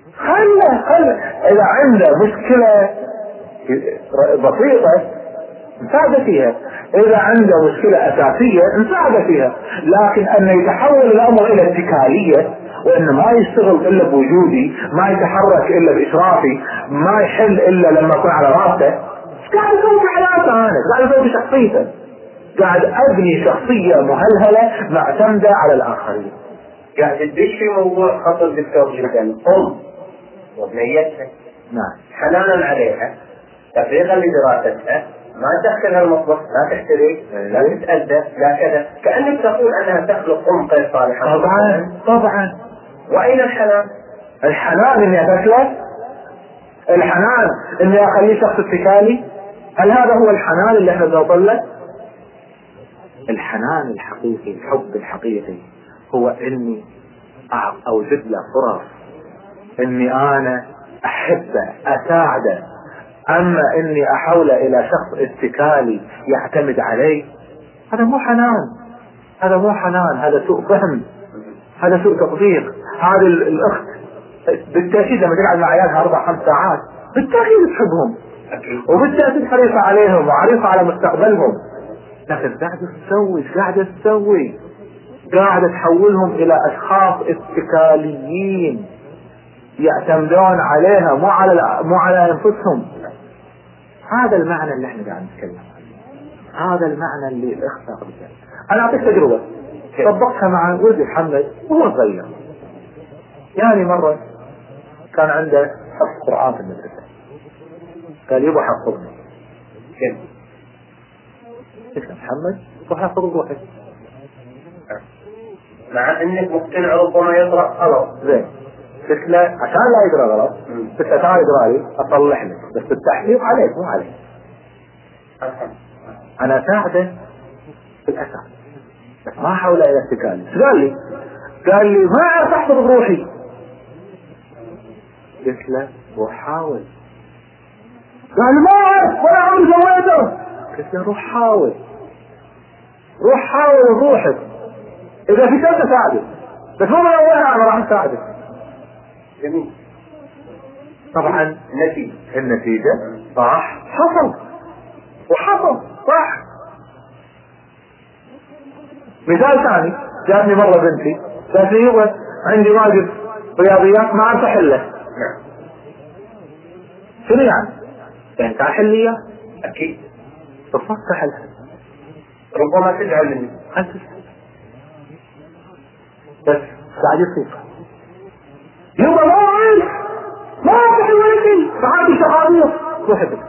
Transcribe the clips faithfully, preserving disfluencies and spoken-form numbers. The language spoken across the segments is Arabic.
خله خله اذا عنده مشكلة بسيطة نساعده فيها، اذا عنده مشكلة اساسية نساعده فيها، لكن ان يتحول الامر الى اتكالية وانه ما يشتغل الا بوجودي، ما يتحرك الا باشرافي، ما يحل الا لما اكون على راسه، قاعد اسوي حياته انا، قاعد اسوي شخصيته، قاعد ابني شخصية مهلهلة معتمدة على الاخرين. قاعد تدش في موضوع خطر دكتور جدا، ام وبنيتها نعم حنانا عليها تفريغا لدراستها، ما تدخلها المطبخ، لا تحترق، لا تتأذى، لا كذا، كأنك تقول انها تخلق ام غير صالحة. طبعا طبعا. واين الحنان؟ الحنان اني اتكلم، الحنان اني اخليه شخص اتكالي، هل هذا هو الحنان اللي احنا بنوصل له؟ الحنان الحقيقي، الحب الحقيقي هو اني اوجد له فرص اني انا احبه اساعده، اما اني احوله الى شخص اتكالي يعتمد عليه، هذا مو حنان، هذا مو حنان، هذا سوء فهم، هذا سوء تطبيق. هذه الاخت بالتأكيد لما تقعد مع عيالها اربع خمس ساعات بالتأكيد تحبهم وبالتأكيد حريصة عليهم وحريصة على مستقبلهم، لكن قاعدة تسوي قاعدة تسوي قاعدة تحولهم الى اشخاص اتكاليين يعتمدون عليها مو على مو على انفسهم. هذا المعنى اللي احنا قاعد نتكلم عنه، هذا المعنى اللي الاخت اخذته. انا اعطيك تجربة طبقتها مع ولدي محمد وهو صغير. يعني مرة كان عنده حفظ قرآن في المدرسة، قال يبغى حفظني. كيف؟ اسمه محمد روح حفظ روحك، مع انك مقتنع ربما يقرأ غلط. زين قلت له عشان لا يقرأ غلط قلت له تعال اقرأ لي اصلح لك، بس التحقيق عليك مو عليك، انا اساعده في الاساس بس ما احوله الى اتكالي. قال لي قال لي ما اعرف احفظ بروحي. قلت له روح حاول. قال ما اعرف ولا عمري سويته. قلت له روح حاول، روح حاول بروحك، اذا في شيء تساعدك بس مو من اولها انا راح اساعدك. جميل. طبعا النتيجة النتيجة صح، حصل وحصل صح. مثال ثاني، جاتني مرة بنتي قالت لي يبا عندي واجب رياضيات ما اعرف احله. شنو يعني؟ يعني تعال حل لي اياه. اكيد بالضبط حلها. ربما تزعل مني بس قاعد يصير يبا ما اعرف ما اعرف الولدي ساعات شغالية روح بك.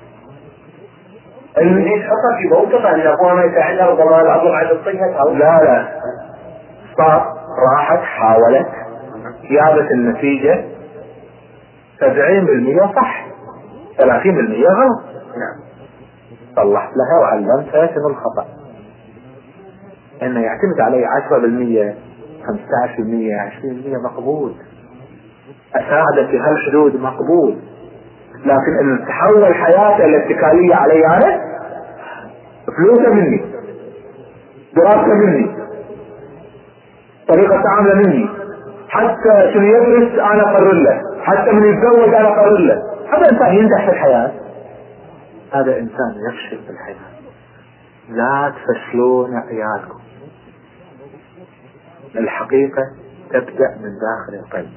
اللي تحطها في موقف ان ابوها ما يساعدها ربما العضو عاد الصيحة او لا لا صار راحت حاولت جابت النتيجة سبعين بالمية صح ثلاثين بالمية غلط. نعم. صلحت لها وعلمتها شنو الخطأ، انه يعتمد علي عشرة بالمية خمسة عشر بالمية عشرين بالمية مقبول، اساعده في هالحدود مقبول، لكن ان تحول حياته الاتكالية علي انا، فلوسه مني، دراسته مني، طريقة تعامله مني، حتى شنو يدرس انا اقرر له، حتى من يتزوج انا اقرر له، هذا انسان ينجح في الحياة، هذا انسان يفشل في الحياة. لا تفشلون عيالكم، الحقيقة تبدأ من داخل القلب.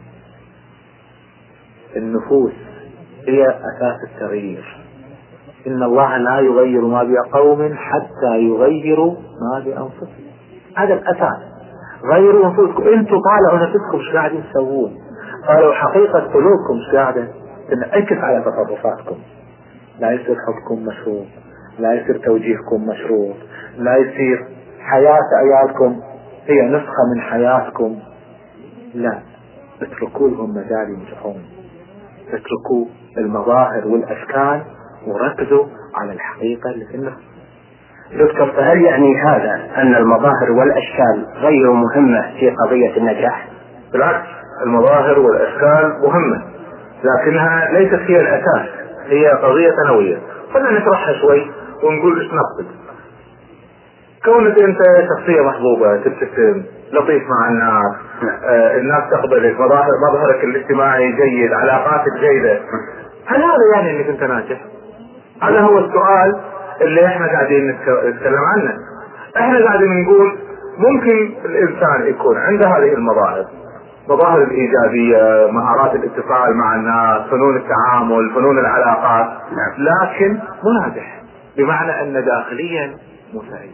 النفوس هي اساس التغيير، ان الله لا يغير ما بقوم حتى يغيروا ما بانفسهم، هذا الاساس. غيروا انفسكم، انتم طالعوا نفسكم ايش قاعدين تسوون، قالوا حقيقة قلوبكم ايش قاعدة تنعكس على تصرفاتكم. لا يصير حبكم مشروط، لا يصير توجيهكم مشروط، لا يصير حياة عيالكم هي نسخة من حياتكم، لا، اتركوا لهم مجال ينجحون، اتركوا المظاهر والاشكال وركزوا على الحقيقة اللي في النفس. دكتور، فهل يعني هذا ان المظاهر والاشكال غير مهمة في قضية النجاح؟ بالعكس، المظاهر والاشكال مهمة لكنها ليست هي الاساس، هي قضية ثانوية. خلينا نشرحها شوي ونقول ايش نقصد. كونك انت شخصية محبوبة، تبتسم، لطيف مع الناس، آه الناس تقبلك، مظاهر مظهرك الاجتماعي جيد، علاقاتك جيدة، هل هذا يعني انك انت ناجح؟ هذا هو السؤال اللي احنا قاعدين نتكلم عنه. احنا قاعدين نقول ممكن الانسان يكون عنده هذه المظاهر، مظاهر الايجابية، مهارات الاتصال مع الناس، فنون التعامل، فنون العلاقات، لكن مو ناجح، بمعنى ان داخليا مو سعيد.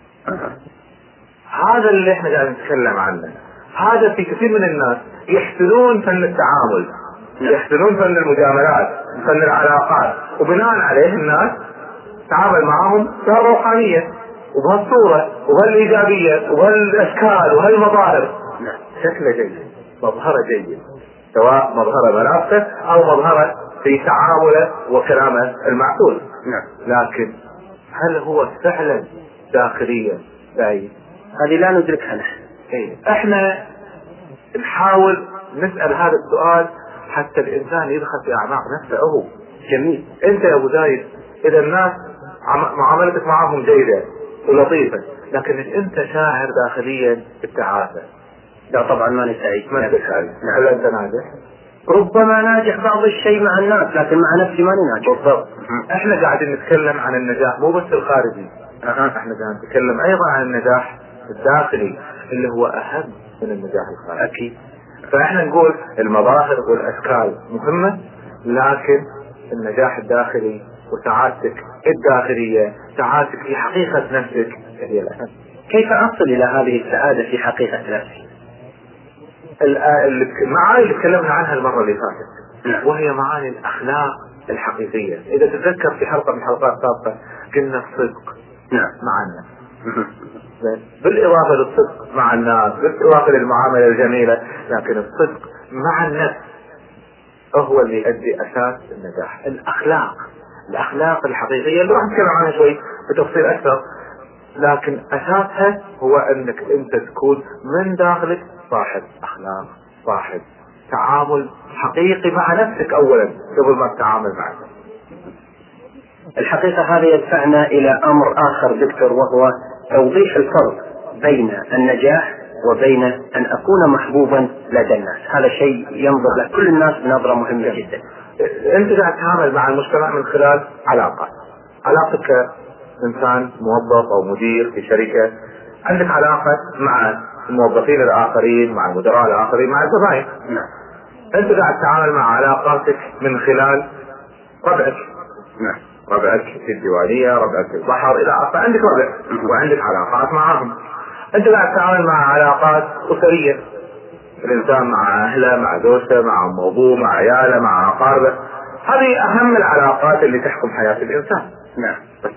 هذا اللي احنا قاعدين نتكلم عنه. هذا في كثير من الناس يحسنون فن التعامل، يحسنون فن المجاملات، فن العلاقات، وبناء عليه الناس تعامل معهم بهالروحانية وبهالصورة وبهالايجابية وبهالاشكال وهالمظاهر، شكله جيد، مظهره جيد، سواء مظهره ملابسه او مظهره في تعامله وكلامه المعقول. لكن هل هو فعلا داخليا سعيد؟ هذه لا ندركها نحن. إيه. احنا نحاول نسأل هذا السؤال حتى الانسان يدخل في اعماق نفسه هو. جميل. انت يا ابو زايد اذا الناس معاملتك معهم جيدة ولطيفة، لكن انت شاعر داخليا بالتعاسة، لا طبعا ما سعيد. ما انت سعيد. هل انت ناجح؟ ربما ناجح بعض الشيء مع الناس، لكن مع نفسي ماني ناجح. بالضبط. احنا قاعدين نتكلم عن النجاح مو بس الخارجي، احنا قاعدين نتكلم ايضا عن النجاح الداخلي اللي هو اهم من النجاح الخارجي. اكيد. فاحنا نقول المظاهر والاشكال مهمة، لكن النجاح الداخلي وسعادتك الداخلية، سعادتك في حقيقة نفسك هي الأهم. كيف أصل إلى هذه السعادة في حقيقة نفسي؟ المعاني اللي تكلمنا عنها المرة اللي فاتت، وهي معاني الأخلاق الحقيقية. إذا تتذكر في حلقة من حلقات سابقة قلنا الصدق مع الناس، بالإضافة للصدق مع الناس، بالإضافة للمعاملة الجميلة، لكن الصدق مع النفس هو اللي يؤدي أساس النجاح. الأخلاق الأخلاق الحقيقية اللي راح نتكلم عنها شوي بتفصيل أكثر، لكن أساسها هو أنك أنت تكون من داخلك صاحب أخلاق، صاحب تعامل حقيقي مع نفسك أولا قبل ما تتعامل معك. الحقيقة هذا يدفعنا إلى أمر آخر دكتور، وهو توضيح الفرق بين النجاح وبين أن أكون محبوبا لدى الناس. هذا شيء ينظر لكل الناس بنظرة مهمة جدا. أنت قاعد تتعامل مع المجتمع من خلال علاقات، علاقتك كإنسان موظف أو مدير في شركة، عندك علاقة مع الموظفين الآخرين، مع المدراء الآخرين، مع الزبائن. نعم. أنت قاعد تتعامل مع علاقاتك من خلال ربعك. نعم. ربعك في الديوانية، ربعك في البحر، إلى آخره، عندك ربع وعندك علاقات معهم. أنت قاعد تتعامل مع علاقات أسرية، الإنسان مع أهله، مع زوجته، مع أم أبوه، مع عياله، مع أقاربه. هذه أهم العلاقات اللي تحكم حياة الإنسان. نعم.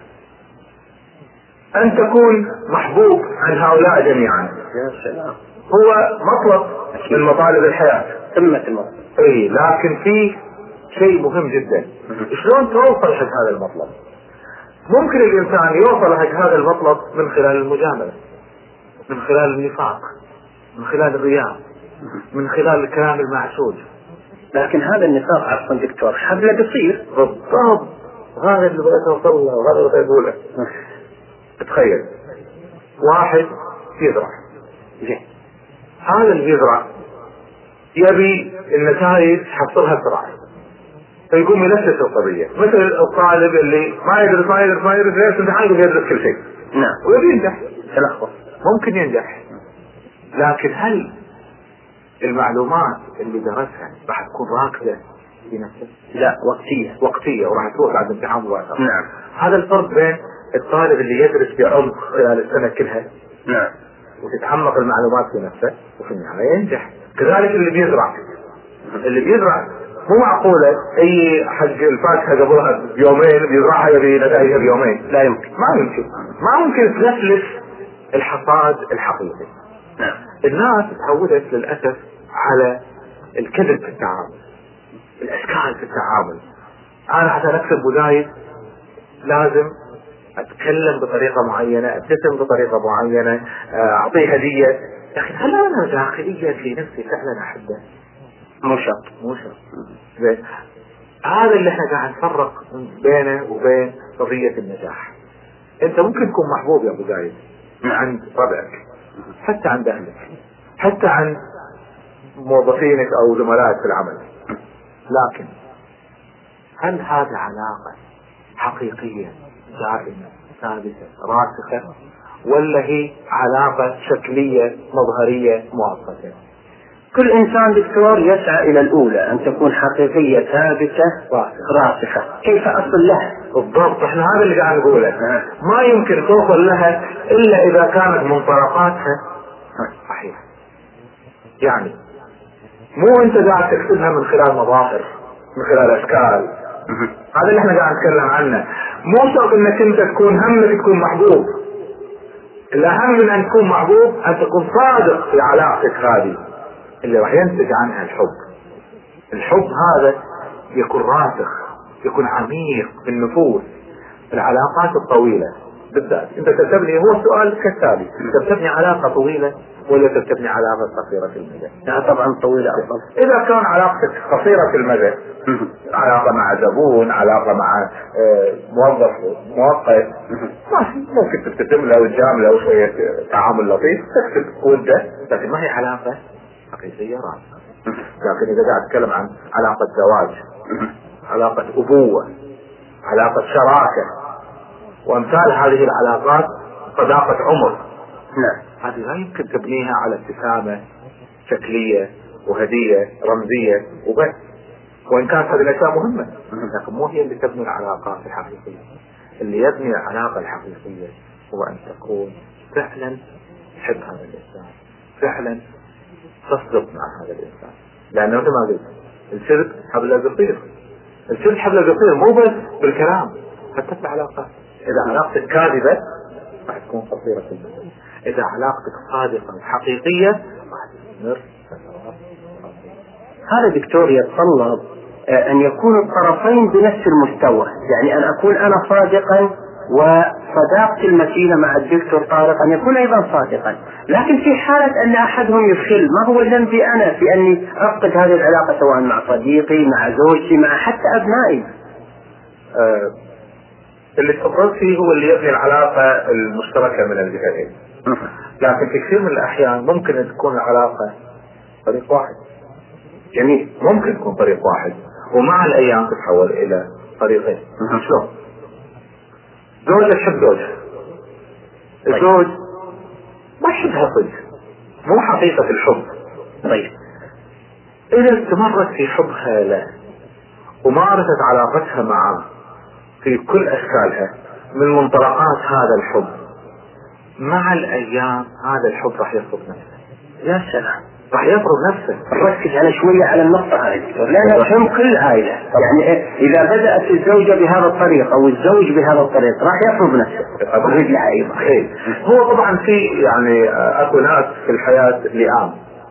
أن تكون محبوب عن هؤلاء جميعا يا سلام، هو مطلب من مطالب الحياة، قمة المطلب. إيه، لكن في شيء مهم جدا، شلون توصل حق هذا المطلب؟ ممكن الإنسان يوصل حق هذا المطلب من خلال المجاملة، من خلال النفاق، من خلال الرياء، من خلال الكلام المعسول. لكن هذا النفاق عفوا دكتور حبل قصير. بالضبط، هذا اللي بغيت اوصل له وهذا اللي بغيت اقوله. تخيل واحد يزرع، زين، هذا اللي يزرع يبي النتائج حصلها بسرعة، فيقوم يلفت القضية، مثل الطالب اللي ما يدرس ما يدرس ما يدرس ليش امتحان يقوم يدرس كل شيء. نعم. ويبي ينجح، تلخبط، ممكن ينجح، لكن هل المعلومات اللي درسها راح تكون راكدة في نفسه؟ لا، وقتية وقتية وراح تروح بعد امتحان مباشرة. نعم. هذا الفرق بين الطالب اللي يدرس بعمق خلال السنة كلها، نعم، وتتعمق المعلومات في نفسه وفي النهاية ينجح. كذلك اللي بيزرع، اللي بيزرع مو معقولة اي حق الفاكهة قبلها بيومين بيزرعها يبي نتائجها بيومين، لا يمكن، ما يمكن ما يمكن تغفلس الحصاد الحقيقي. نعم. الناس تعودت للأسف على الكذب في التعامل، الاشكال في التعامل. انا عشان اكسب وزايد لازم اتكلم بطريقة معينة، ابتسم بطريقة معينة، اعطيه هدية. لكن هل انا داخليا في نفسي فعلا احبه؟ مو شرط، مو شرط. هذا اللي احنا قاعد نفرق بينه وبين قضية النجاح. انت ممكن تكون محبوب يا ابو زايد، عند ربعك، حتى عند اهلك، حتى عند موظفينك او زملائك في العمل. لكن هل هذه علاقة حقيقية دائمة ثابتة راسخة، ولا هي علاقة شكلية مظهرية مؤقتة؟ كل انسان دكتور يسعى الى الاولى، ان تكون حقيقية ثابتة راسخة. كيف اصل لها؟ بالضبط، احنا هذا اللي قاعد نقوله. ما يمكن توصل لها الا اذا كانت منطلقاتها صحيحة. يعني مو انت قاعد تكتبها من خلال مظاهر، من خلال اشكال. هذا اللي احنا قاعد نتكلم عنه. مو شرط انك انت تكون همك تكون محبوب، الاهم من ان تكون محبوب ان تكون صادق في علاقتك هذه اللي راح ينتج عنها الحب. الحب هذا يكون راسخ، يكون عميق في النفوس. العلاقات الطويلة بالذات انت تبني، هو السؤال كالتالي: تبني علاقة طويلة ولا تبني علاقة قصيرة المدى؟ لا طبعا طويلة افضل. اذا كان علاقتك قصيرة المدى، علاقة مع زبون، علاقة مع موظف مؤقت، ماشي، ممكن تكتب له وتجامله وشوية تعامل لطيف، تكتب وده، لكن ما هي علاقة حقيقية راسخة. لكن اذا قاعد اتكلم عن علاقة زواج، علاقة ابوة، علاقة شراكة، وامثال هذه العلاقات، صداقة عمر، نعم، هذه لا يمكن تبنيها على ابتسامة شكلية وهدية رمزية وبس، وان كانت هذه الاشياء مهمة، لكن مو هي اللي تبني العلاقات الحقيقية. اللي يبني العلاقة الحقيقية هو ان تكون فعلا تحب هذا الانسان، فعلا تصدق مع هذا الانسان. لانه مثل ما قلت، الشرك حبل قصير، الشرك حبل قصير مو بس بالكلام، حتى في العلاقات. اذا علاقتك كاذبة راح تكون قصيرة المدى، اذا علاقتك صادقة وحقيقية راح تستمر فترات. هذا دكتور يتطلب ان يكون الطرفين بنفس المستوى، يعني ان اكون انا صادقا وصداقتي المتينة مع الدكتور طارق ان يكون ايضا صادقا. لكن في حالة ان احدهم يخل، ما هو ذنبي انا في اني افقد هذه العلاقة، سواء مع صديقي، مع زوجتي، مع حتى ابنائي؟ آه اللي تفضلت فيه هو اللي يبني العلاقة المشتركة من الجهتين. لكن في كثير من الاحيان ممكن ان تكون العلاقة طريق واحد. جميل، ممكن تكون طريق واحد ومع الايام تتحول الى طريقين. شلون؟ زوجة تحب زوجها، الزوج ما يحبها صدق، مو حقيقة الحب. طيب اذا استمرت في حبها له ومارست علاقتها معه في كل اشكالها من منطلقات هذا الحب، مع الايام هذا الحب راح يفرض نفسه. يا سلام، راح يفرض نفسه. ركز على شوية على النقطة هذه دكتور، لأنها تهم كل عائلة. يعني إذا بدأت الزوجة بهذا الطريق أو الزوج بهذا الطريق راح يفرض نفسه رجلها أيضا. هو طبعا في يعني أكو ناس في الحياة لئام،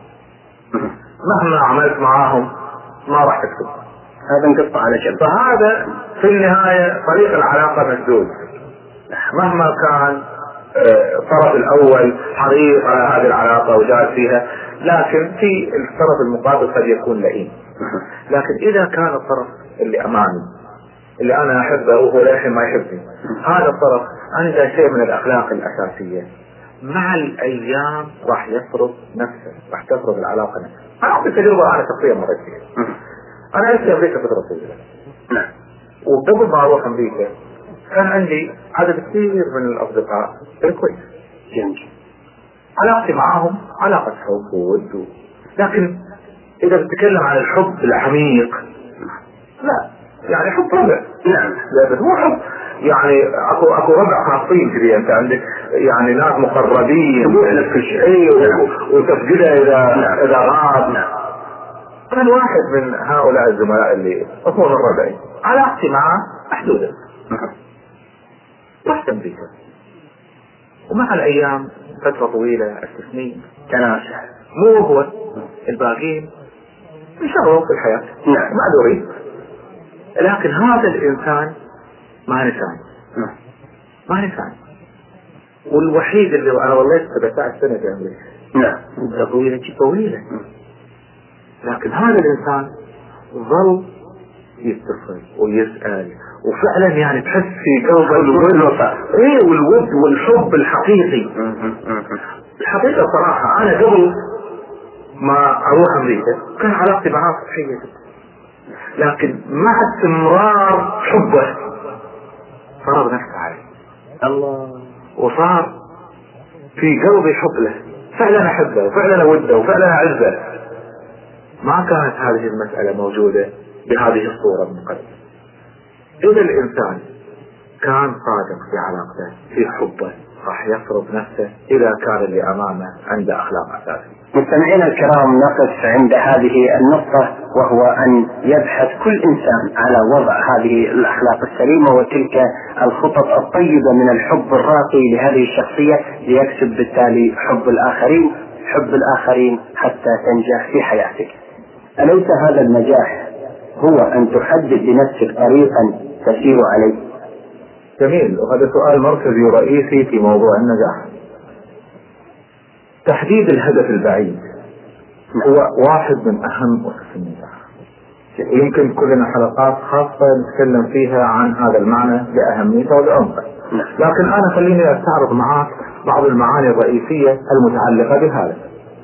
مهما عملت معاهم ما راح تكتب، هذا انقطع على جنب. فهذا في النهاية طريق العلاقة مسدود. مهما كان الطرف الأول حريص على هذه العلاقة وجاد فيها، لكن في الطرف المقابل قد يكون لئيم. لكن إذا كان الطرف اللي أمامي اللي أنا أحبه وهو للحين ما يحبني، هذا الطرف عنده شيء من الأخلاق الأساسية، مع الأيام راح يفرض نفسه، راح تفرض العلاقة نفسها. أنا أعطي تجربة أنا شخصيا مريت فيها. أنا عشت في أمريكا فترة طويلة، وقبل ما أروح أمريكا كان عندي عدد كثير من الأصدقاء كويس، جميل، علاقتي معهم علاقة حب وود، لكن إذا بتتكلم عن الحب العميق لا، يعني حب ربع. نعم، لا هو حب يعني اكو اكو ربع خاصين كذي، انت عندك يعني ناس مقربين كل شيء، اي وتفقدها اذا نعم. اذا غاب. نعم. انا واحد من هؤلاء الزملاء اللي اكون الربعي علاقتي معه محدودة. رحت امريكا ومع الايام فترة طويلة السنين تناسى، مو هو الباقين انشغلوا في الحياة نعم معذورين، لكن هذا الانسان ما نساني ما نساني والوحيد اللي انا وليت سبعة سنة في امريكا. نعم، مدة طويلة طويلة، لكن هذا الانسان ظل يتصل ويسأل وفعلا يعني تحس في قلبه الود، ايه والود والحب الحقيقي. الحقيقة صراحة انا قبل ما اروح امريكا كان علاقتي معاه سطحية جدا، لكن مع استمرار حبه فرض نفسه علي الله، وصار في قلبي حب له، فعلا احبه وفعلا اوده وفعلا اعزه. ما كانت هذه المسألة موجودة بهذه الصورة المقدسة. إذا الإنسان كان صادق في علاقته في حبه راح يفرض نفسه إذا كان اللي أمامه عنده أخلاق أساسية. مستمعينا الكرام، نقف عند هذه النقطة، وهو أن يبحث كل إنسان على وضع هذه الأخلاق السليمة وتلك الخطط الطيبة من الحب الراقي لهذه الشخصية ليكسب بالتالي حب الآخرين، حب الآخرين حتى تنجح في حياتك. أليس هذا النجاح هو أن تحدد لنفسك طريقا تسير عليه؟ جميل، وهذا سؤال مركزي ورئيسي في موضوع النجاح. تحديد الهدف البعيد هو واحد من أهم أسس النجاح، ويمكن كلنا حلقات خاصة نتكلم فيها عن هذا المعنى بأهميته وبعمقه، لكن أنا خليني أستعرض معاك بعض المعاني الرئيسية المتعلقة بهذا.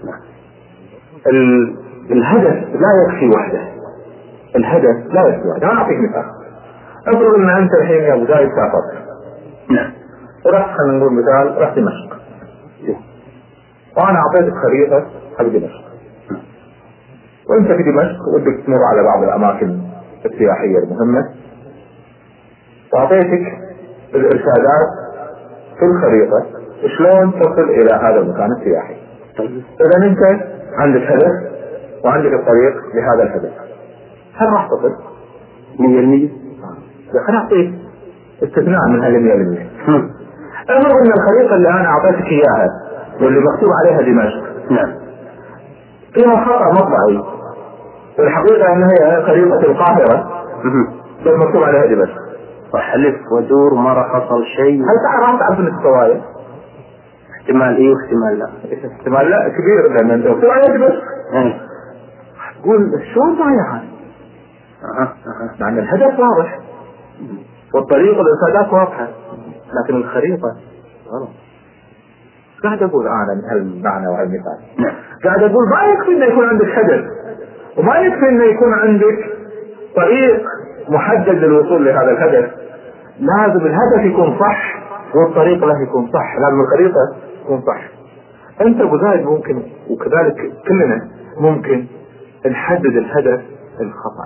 الهدف لا يكفي وحده، الهدف لا يكفي وحده. أنا أعطيك مثال. أفرض أن أنت الحين يا أبو زايد سافرت، نعم، ورحت خلينا نقول مثال رحت دمشق، وأنا أعطيتك خريطة حق دمشق، وأنت في دمشق ودك تمر على بعض الأماكن السياحية المهمة، وأعطيتك الإرشادات في الخريطة شلون تصل إلى هذا المكان السياحي. إذا أنت عندك هدف وعندك الطريق لهذا الهدف، هل راح تصل؟ مية بالمية. خلينا نعطيك استثناء من هذه المية بالمية. أمر أن الخريطة اللي أنا أعطيتك إياها واللي مكتوب عليها دمشق، نعم، فيها خطأ مطبعي، والحقيقة أنها هي خريطة القاهرة بس مكتوب عليها دمشق. وحلف ودور ما راح حصل شيء. هل تعرف تعرف أن السوايا؟ احتمال إيه واحتمال لا. احتمال لا كبير، لأن أنت مكتوب عليها دمشق. تقول شلون ضايعها؟ لأن الهدف واضح والطريق والإرشادات واضحة، لكن الخريطة غلط. قاعد أقول أنا من هالمعنى وهالمثال، قاعد أقول ما يكفي إنه يكون عندك هدف، وما يكفي إنه يكون عندك طريق محدد للوصول لهذا الهدف، لازم الهدف يكون صح والطريق له يكون صح، لازم الخريطة تكون صح. أنت أبو زايد ممكن وكذلك كلنا ممكن نحدد الهدف الخطأ.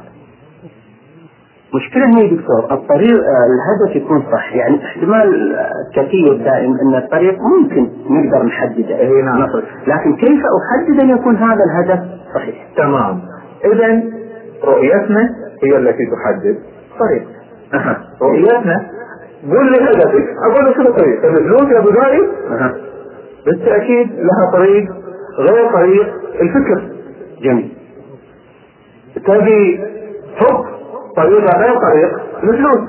مشكلة هي دكتور الطريق الهدف يكون صح، يعني احتمال كثير دائم ان الطريق ممكن نقدر نحدده، اي نعم، لكن كيف احدد ان يكون هذا الهدف صحيح؟ تمام. اذا رؤيتنا هي التي تحدد طريق. أه. رؤيتنا قول لي هدفك، اقول لك شنو طريق الفلوس يا ابو زايد؟ أه. بالتأكيد لها طريق غير طريق الفكر. جميل. تبي حب، طريقة غير طريق الفلوس.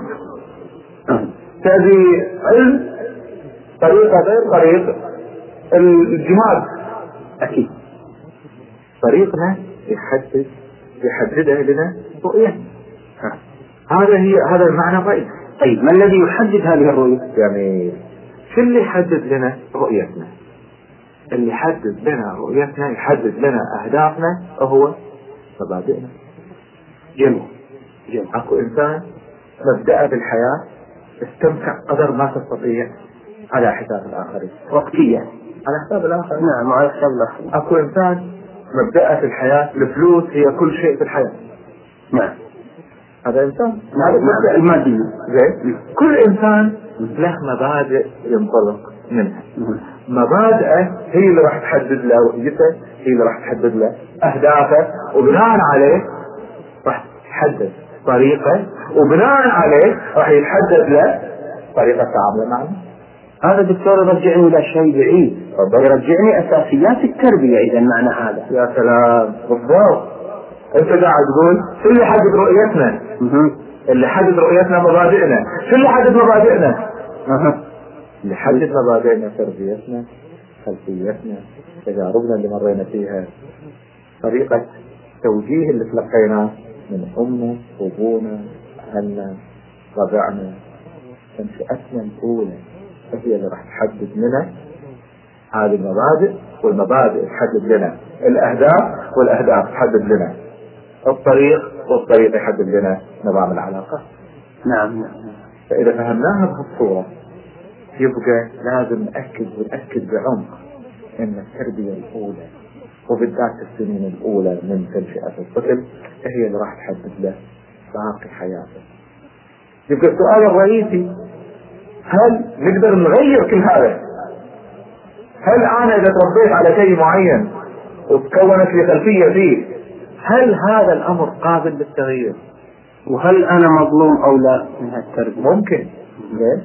تبي علم، طريقة غير طريق الجهاد. أكيد. طريقنا يحدد يحددها لنا رؤية. هذا هي هذا المعنى الرئيسي. طيب ما الذي يحدد هذه الرؤية؟ يعني شو اللي يحدد لنا رؤيتنا؟ اللي يحدد لنا رؤيتنا يحدد لنا أهدافنا وهو مبادئنا. جميل. جميل. أكو إنسان مبدأه بالحياة استمتع قدر ما تستطيع على حساب الآخرين وقتيا، على حساب الآخرين. نعم، على حساب الآخرين. أكو إنسان مبدأه في الحياة الفلوس هي كل شيء في الحياة. نعم، هذا إنسان هذا مبدأ المادي. زين. كل إنسان له مبادئ ينطلق منها، مبادئه هي اللي راح تحدد له رؤيته، هي اللي راح تحدد له أهدافه، وبناء عليه راح تحدد طريقه، وبناء عليه راح يتحدد له طريقة تعامله معه. هذا دكتور يرجعني إلى شيء بعيد، يرجعني أساسيات التربية. إذا معنى هذا يا سلام بالضبط. أنت قاعد تقول شو اللي حدد رؤيتنا؟ اللي حدد رؤيتنا مبادئنا. شو اللي حدد مبادئنا؟ أه. اللي حدد مبادئنا تربيتنا، خلفيتنا، تجاربنا اللي مرينا فيها، طريقة توجيه اللي تلقيناه من أمنا وأبونا أهلنا رجعنا تنشئتنا الأولى هي اللي راح تحدد لنا هذه المبادئ، والمبادئ تحدد لنا الأهداف، والأهداف تحدد لنا الطريق، والطريق يحدد لنا نظام العلاقة. نعم نعم. فإذا فهمناها بهالصورة يبقى لازم نأكد ونأكد بعمق أن التربية الأولى وبالذات السنين الأولى من تنشئة الطفل هي اللي راح تحدد له باقي حياته. يبقى السؤال الرئيسي هل نقدر نغير كل هذا؟ هل أنا إذا تربيت على شيء معين وتكونت لي خلفية فيه هل هذا الأمر قابل للتغيير؟ وهل أنا مظلوم أو لا من هالتربية؟ ممكن. ليش؟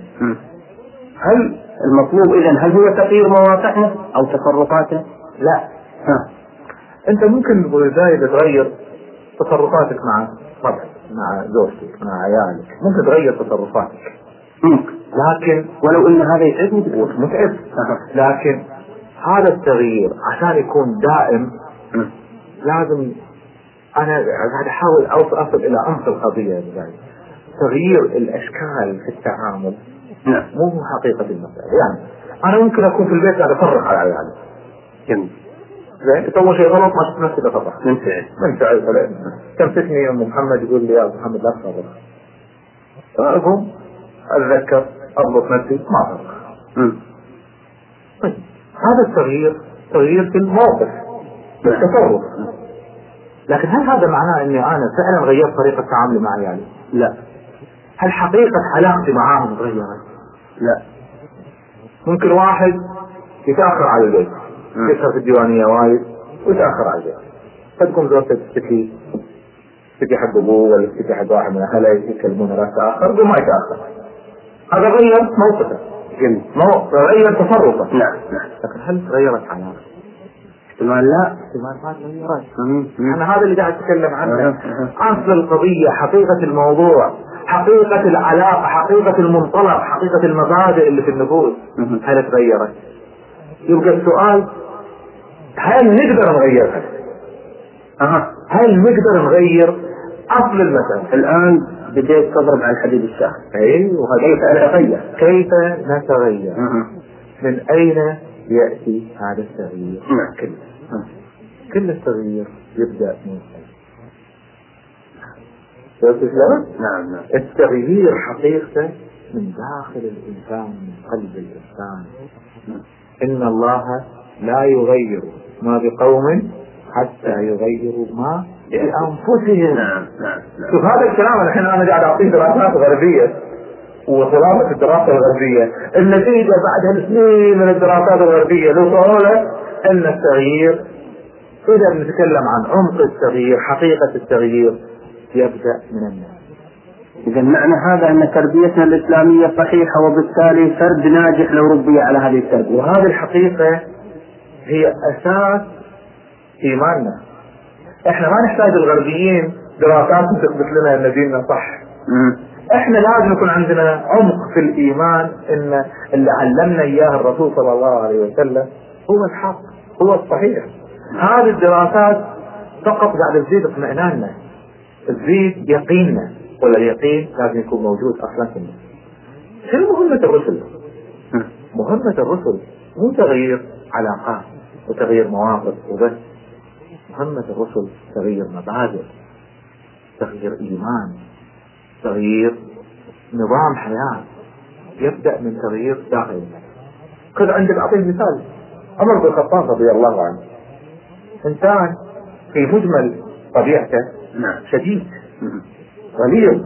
هل المطلوب إذن هل هو تغيير مواقعنا أو تصرفاتنا؟ لا. ها. أنت ممكن بالبداية تغير تصرفاتك مع طبعا مع زوجتك مع عيالك، ممكن تغير تصرفاتك ممكن، لكن ولو ان هذا يتعبني متعب. لكن هذا التغيير عشان يكون دائم م. لازم انا قاعد احاول اصل الى عمق القضيه. يعني تغيير الاشكال في التعامل نعم مو هو حقيقه المساله. يعني انا ممكن اكون في البيت قاعد افرق على عيالي جميل زين تسوي شيء غلط ما شفت نفسي بفرح منفعل منفعل تمسكني ام محمد يقول لي يا محمد لا تصرخ، اقوم اتذكر اضبط نفسي ما اصرخ. طيب هذا التغيير تغيير في الموقف بالتصرف، لكن هل هذا معناه اني انا فعلا غيرت طريقه تعاملي مع عيالي؟ لا. هل حقيقه علاقتي معاهم تغيرت؟ لا. ممكن واحد يتاخر على البيت يسهر في الديوانيه وايد ويتاخر على البيت، فتقوم زوجته تشتكي تشتكي حق ابوه ولا تشتكي حق واحد من اهله يكلمونه لا تاخر، يقول ما يتاخر. هذا غير موقفه جميل موقف غير تصرفه. نعم نعم. لكن هل تغيرت علاقته؟ احتمال لا، احتمال ما تغيرت. انا هذا اللي قاعد اتكلم عنه. اصل القضيه حقيقه الموضوع، حقيقه العلاقه، حقيقه المنطلق، حقيقه المبادئ اللي في النفوس هل تغيرت؟ يبقى السؤال هل نقدر نغيرها؟ أه. هل نقدر نغير اصل المسألة؟ الان بديت تضرب على الحديد الساخن. اي كيف نتغير؟ كيف نتغير؟ أه. من اين يأتي هذا التغيير؟ نعم. كل كل التغيير يبدأ من الإنسان. نعم نعم. التغيير حقيقة من داخل الإنسان، من قلب الإنسان. إن الله لا يغير ما بقوم حتى يغيروا ما بأنفسهم. نعم نعم. شوف هذا الكلام الحين أنا قاعد أعطيه دراسات غربية وخلاصة الدراسة الغربية، النتيجة بعد هالسنين من الدراسات الغربية لو صاروا أن التغيير إذا بنتكلم عن عمق التغيير حقيقة التغيير يبدأ من الناس. إذا معنى هذا أن تربيتنا الإسلامية صحيحة وبالتالي فرد ناجح لو ربي على هذه التربية، وهذه الحقيقة هي أساس إيماننا. إحنا ما نحتاج الغربيين دراسات تثبت لنا أن ديننا صح. م. إحنا لازم يكون عندنا عمق في الإيمان إن اللي علمنا إياه الرسول صلى الله عليه وسلم هو الحق هو الصحيح. هذه الدراسات فقط قاعدة تزيد اطمئناننا تزيد يقيننا، ولا اليقين لازم يكون موجود أصلا في الناس. شنو مهمة الرسل؟ مهمة الرسل مو تغيير علاقات وتغيير مواقف وبس، مهمة الرسل تغيير مبادئ، تغيير إيمان، تغيير نظام حياة، يبدأ من تغيير داخل الناس. كذا عندك أعطيه مثال عمر بن الخطاب رضي الله عنه، إنسان في مجمل طبيعته شديد غليظ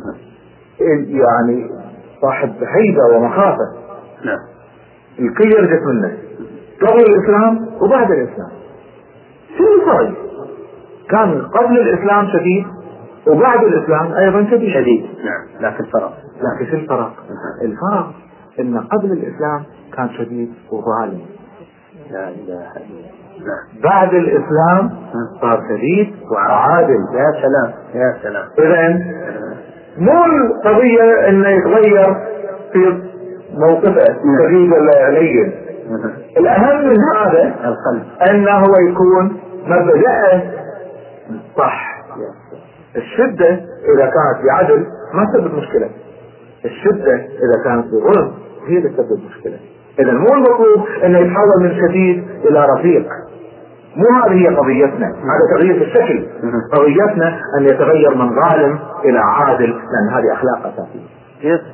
يعني صاحب هيبة ومخافة، الكل يرجف منه قبل الإسلام وبعد الإسلام. شو الفرق؟ كان قبل الإسلام شديد وبعد الإسلام أيضا شديد شديد نعم. لكن فرق لكن شو الفرق؟ الفرق إن قبل الإسلام كان شديد وظالم، لا إله إلا الله. بعد الإسلام صار شديد وعادل. يا سلام يا سلام. إذن مو القضية إنه يتغير في موقفه شديد ولا لين، الأهم من هذا القلب أنه هو يكون مبدأه صح. الشدة إذا كانت بعدل ما تسبب مشكلة، الشدة اذا كانت بظلم هي اللي تسبب مشكلة. اذا مو المطلوب انه يتحول من شديد الى رفيق، مو هذه هي قضيتنا، هذا تغيير في الشكل. قضيتنا ان يتغير من ظالم الى عادل، لان هذه اخلاق اساسية.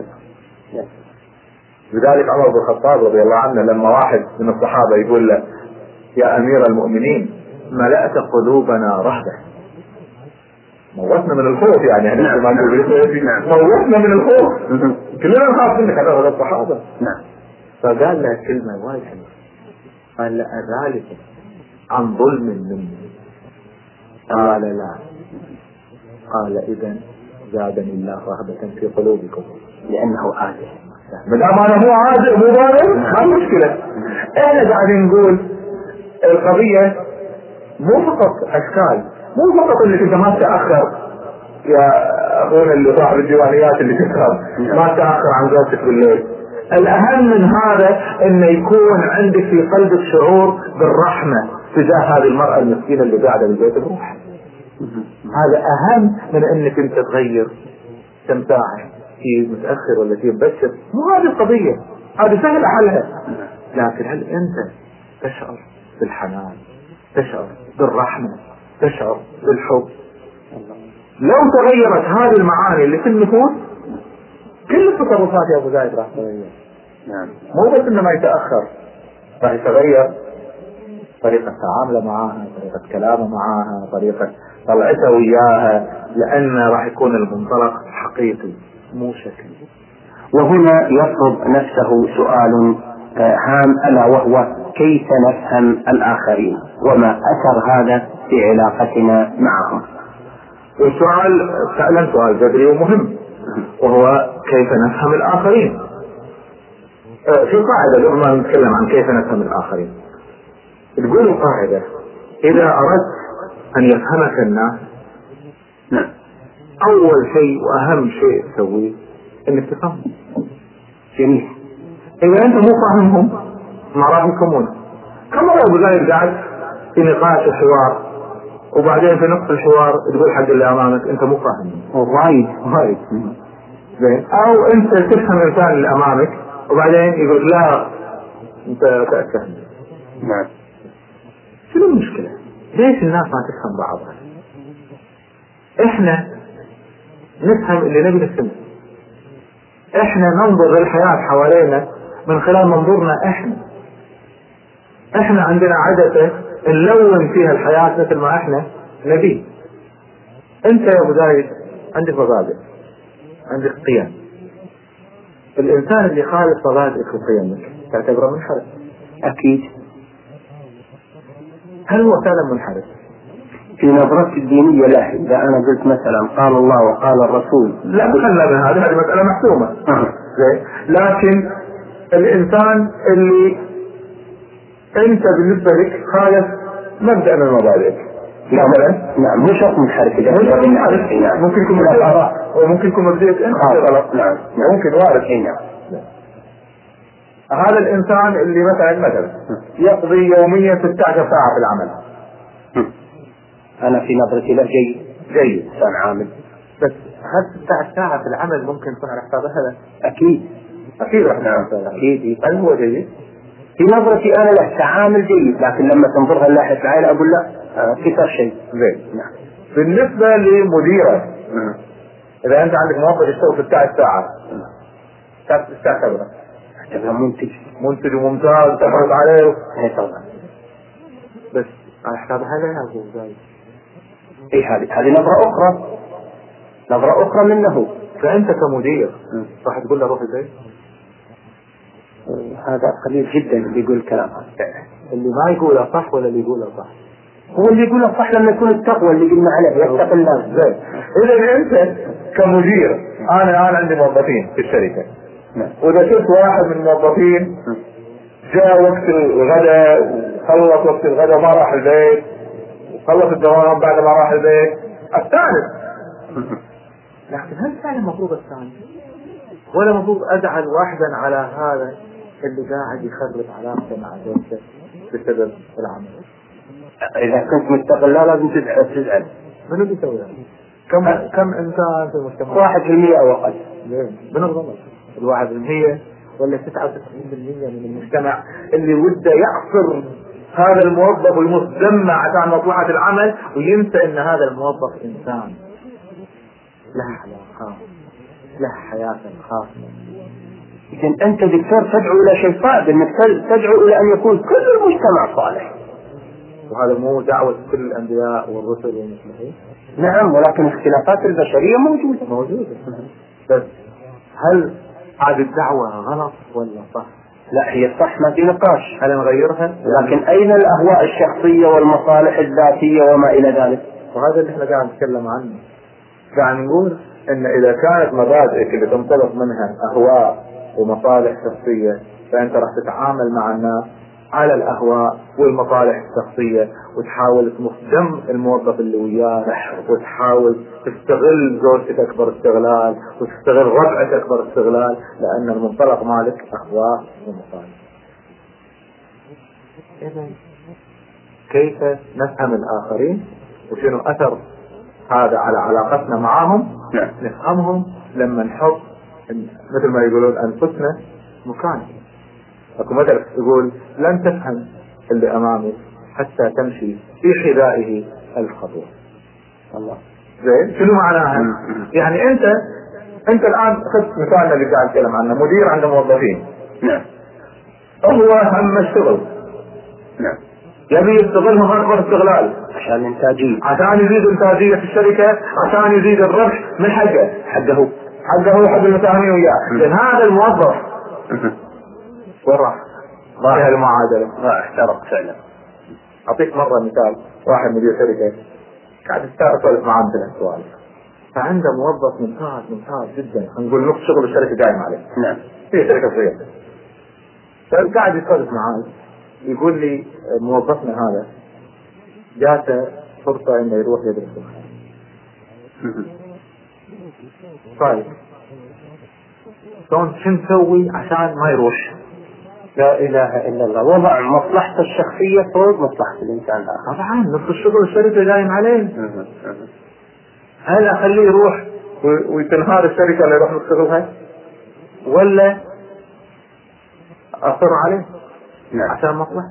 لذلك عمر بن الخطاب رضي الله عنه لما واحد من الصحابة يقول له يا امير المؤمنين ملأت قلوبنا رهبة، موتنا من الخوف، يعني احنا ما نقول موتنا من الخوف، كلنا نخاف منك. هذا الصحابة. نعم. فقال له كلمة وايد حلوة، قال له أذلك عن ظلم مني؟ قال لا. قال إذا زادني الله رهبة في قلوبكم لأنه عادل. ما دام أنا مو عادل مو ظالم ما مشكلة. احنا قاعدين نقول القضية مو فقط أشكال، مو فقط اللي انت ما تتأخر يا اخونا اللي صاحب الديوانيات اللي تسهر ما تتأخر عن زوجتك بالليل. الاهم من هذا انه يكون عندك في قلبك شعور بالرحمة تجاه هذه المرأة المسكينة اللي قاعدة بالبيت بروحها. هذا اهم من انك انت تغير كم ساعة في متأخر ولا في مبكر. مو هذه القضية، هذه سهل حلها. لكن هل انت تشعر بالحنان، تشعر بالرحمة، تشعر بالحب؟ لو تغيرت هذه المعاني اللي في النفوس كل التصرفات يا ابو زايد راح تتغير. نعم. مو بس انه ما يتأخر، راح يتغير طريقة تعامله معاها، طريقة كلامه معاها، طريقة طلعته وياها، لأن راح يكون المنطلق حقيقي مو شكلي. وهنا يفرض نفسه سؤال هام ألا وهو كيف نفهم الآخرين وما أثر هذا في علاقتنا معهم. والسؤال فعلا سؤال جذري ومهم، وهو كيف نفهم الآخرين. في قاعدة قبل ما نتكلم عن كيف نفهم الآخرين، تقول القاعدة إذا أردت أن يفهمك الناس أول شيء وأهم شيء تسويه إنك تفهمهم. جميل. إذا أنت مو فاهمهم ما راح يفهمونك. كم مرة أبو زايد قاعد في نقاش وحوار وبعدين في نصف الحوار تقول حق اللي أمامك أنت مو فاهمهم. وايد وايد زين. أو أنت تفهم الإنسان اللي أمامك وبعدين يقول لا أنت تفهم. نعم. شنو المشكلة؟ ليش الناس ما تفهم بعضها؟ إحنا نفهم اللي نبي نفهمه. إحنا ننظر للحياة حوالينا من خلال منظورنا إحنا. إحنا عندنا عادة نلون فيها الحياة مثل ما إحنا نبي. أنت يا أبو زايد عندك مبادئ، عندك قيم. الإنسان اللي خالف مبادئك وقيمك تعتبره منحرف. أكيد. هل هو فعلا منحرف؟ في نظرتي الدينية لا. إذا أنا قلت مثلا قال الله وقال الرسول لا خلنا من هذا، هذه مسألة محسومة. أه. لكن الإنسان اللي أنت بالنسبة لك خالف مبدأ من مبادئك مثلا، نعم مو شرط منحرف. ممكن يكون مبدأ وممكن يكون مبدأك أنت غلط. نعم ممكن وارد. نعم. هذا الإنسان اللي مثلا مثلا يقضي يوميا ستة عشر ساعة في العمل، أنا في نظرتي لا جيد جيد إنسان عامل. بس هل ستة عشر ساعة في العمل ممكن تكون على حساب هذا؟ أكيد أكيد راح نعم. أكيد. هل هو جيد؟ في نظرتي أنا له كعامل جيد، لكن لما تنظرها لناحية العائلة أقول لا كثر شيء. زين. نعم. بالنسبة لمديرة، إذا أنت عندك موظف يشتغل ستة عشر ساعة تستعتبره اعتبره منتج منتج وممتاز تحرص عليه. هي طبعا. بس على حساب هذا يا أبو زايد. إيه هذه هذه نظرة أخرى، نظرة أخرى منه. فأنت كمدير راح تقول له روح البيت؟ هذا قليل جدا اللي يقول كلام اللي ما يقوله صح ولا اللي يقوله صح؟ هو اللي يقوله صح لما يكون التقوى اللي قلنا عليه يتقي الله. زين. إذا أنت كمدير أنا أنا عندي موظفين في الشركة، وإذا شفت واحد من الموظفين جاء وقت الغداء وخلص وقت الغداء ما راح البيت وخلص الدوام بعد ما راح البيت استانس. لكن هل فعلا المفروض استانس ولا المفروض أزعل واحدا على هذا اللي قاعد يخرب علاقته مع زوجته بسبب العمل؟ إذا كنت متقي الله لازم تزعل. تزعل منو اللي يسوي هذا؟ كم كم انسان في المجتمع؟ واحد في المية او اقل. بنظر الواحد في المية ولا تسعة وتسعين بالمية من المجتمع اللي وده يعصر هذا الموظف ويمدمع عشان مصلحة العمل، وينسى ان هذا الموظف انسان له علاقات، له حياة خاصة. إذن أنت دكتور تدعو إلى شيء صعب، أنك تدعو إلى أن يكون كل المجتمع صالح. وهذا مو دعوة كل الأنبياء والرسل والمصلحين. نعم، ولكن اختلافات البشرية موجودة موجودة. بس هل هذه الدعوة غلط ولا صح؟ لا، هي صح، ما في نقاش. هل نغيرها؟ لكن أين الأهواء الشخصية والمصالح الذاتية وما إلى ذلك؟ وهذا اللي احنا قاعد نتكلم عنه. قاعد نقول ان اذا كانت مبادئك اللي تنطلق منها اهواء ومصالح شخصية، فانت راح تتعامل مع الناس على الاهواء والمصالح الشخصية، وتحاول تمخدم الموظف اللي وياه، وتحاول تستغل زوجتك اكبر استغلال، وتستغل ربعك اكبر استغلال، لان المنطلق مالك اهواء ومصالح. اذا كيف نفهم الاخرين وشنو اثر هذا على علاقتنا معهم؟ نعم. نفهمهم لما نحط مثل ما يقولون انفسنا مكان. اكو مثل يقول لن تفهم اللي امامك حتى تمشي في حذائه الخطوة. الله زين، شنو معناها؟ يعني انت انت الان خذ مثالنا اللي قاعد نتكلم عنه، مدير عنده موظفين. نعم. هو هم الشغل. نعم. يبي يستغلهم اكبر استغلال عشان انتاجية، عشان يزيد انتاجية في الشركة، عشان يزيد الربح من حقه حقه حقه وحق المساهمين وياه. لان هذا الموظف وين راح؟ ضايع المعادلة، ضايع، احترق فعلا. اعطيك مرة مثال، واحد مدير شركة قاعد اسولف معاه مثل سؤال، فعنده موظف ممتاز ممتاز جدا، نقول نص شغل الشركة قايم عليه. نعم. في شركة صغيرة، فقاعد يسولف معاه يقول لي موظفنا هذا جاته فرصة انه يروح يدرس الخارج. طيب شلون شو نسوي عشان ما يروح؟ لا اله الا الله، وضع مصلحته الشخصية فوق مصلحة الانسان الاخر. طبعا نص الشغل الشركة قايم عليه. هل اخليه يروح وتنهار الشركة اللي يروح يشتغلها، ولا اصر عليه نعم. عشان مصلحة؟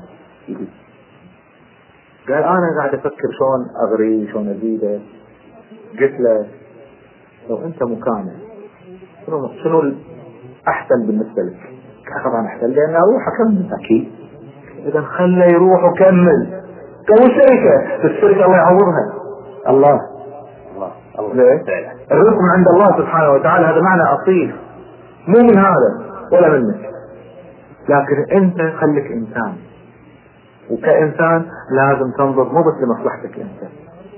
قال انا قاعد افكر شلون اغريه شلون ازيده. قلت له لو انت مكانه شنو شنو الاحسن بالنسبه لك؟ قال طبعا احسن لان اروح اكمل. اكيد. اذا خله يروح وكمل. لو الشركه الشركه الله يعوضها. الله الله الله. ليه؟ الرزق من عند الله سبحانه وتعالى، هذا معنى اصيل، مو من هذا ولا منك. لكن انت خليك انسان، وكإنسان لازم تنظر مو بس لمصلحتك انت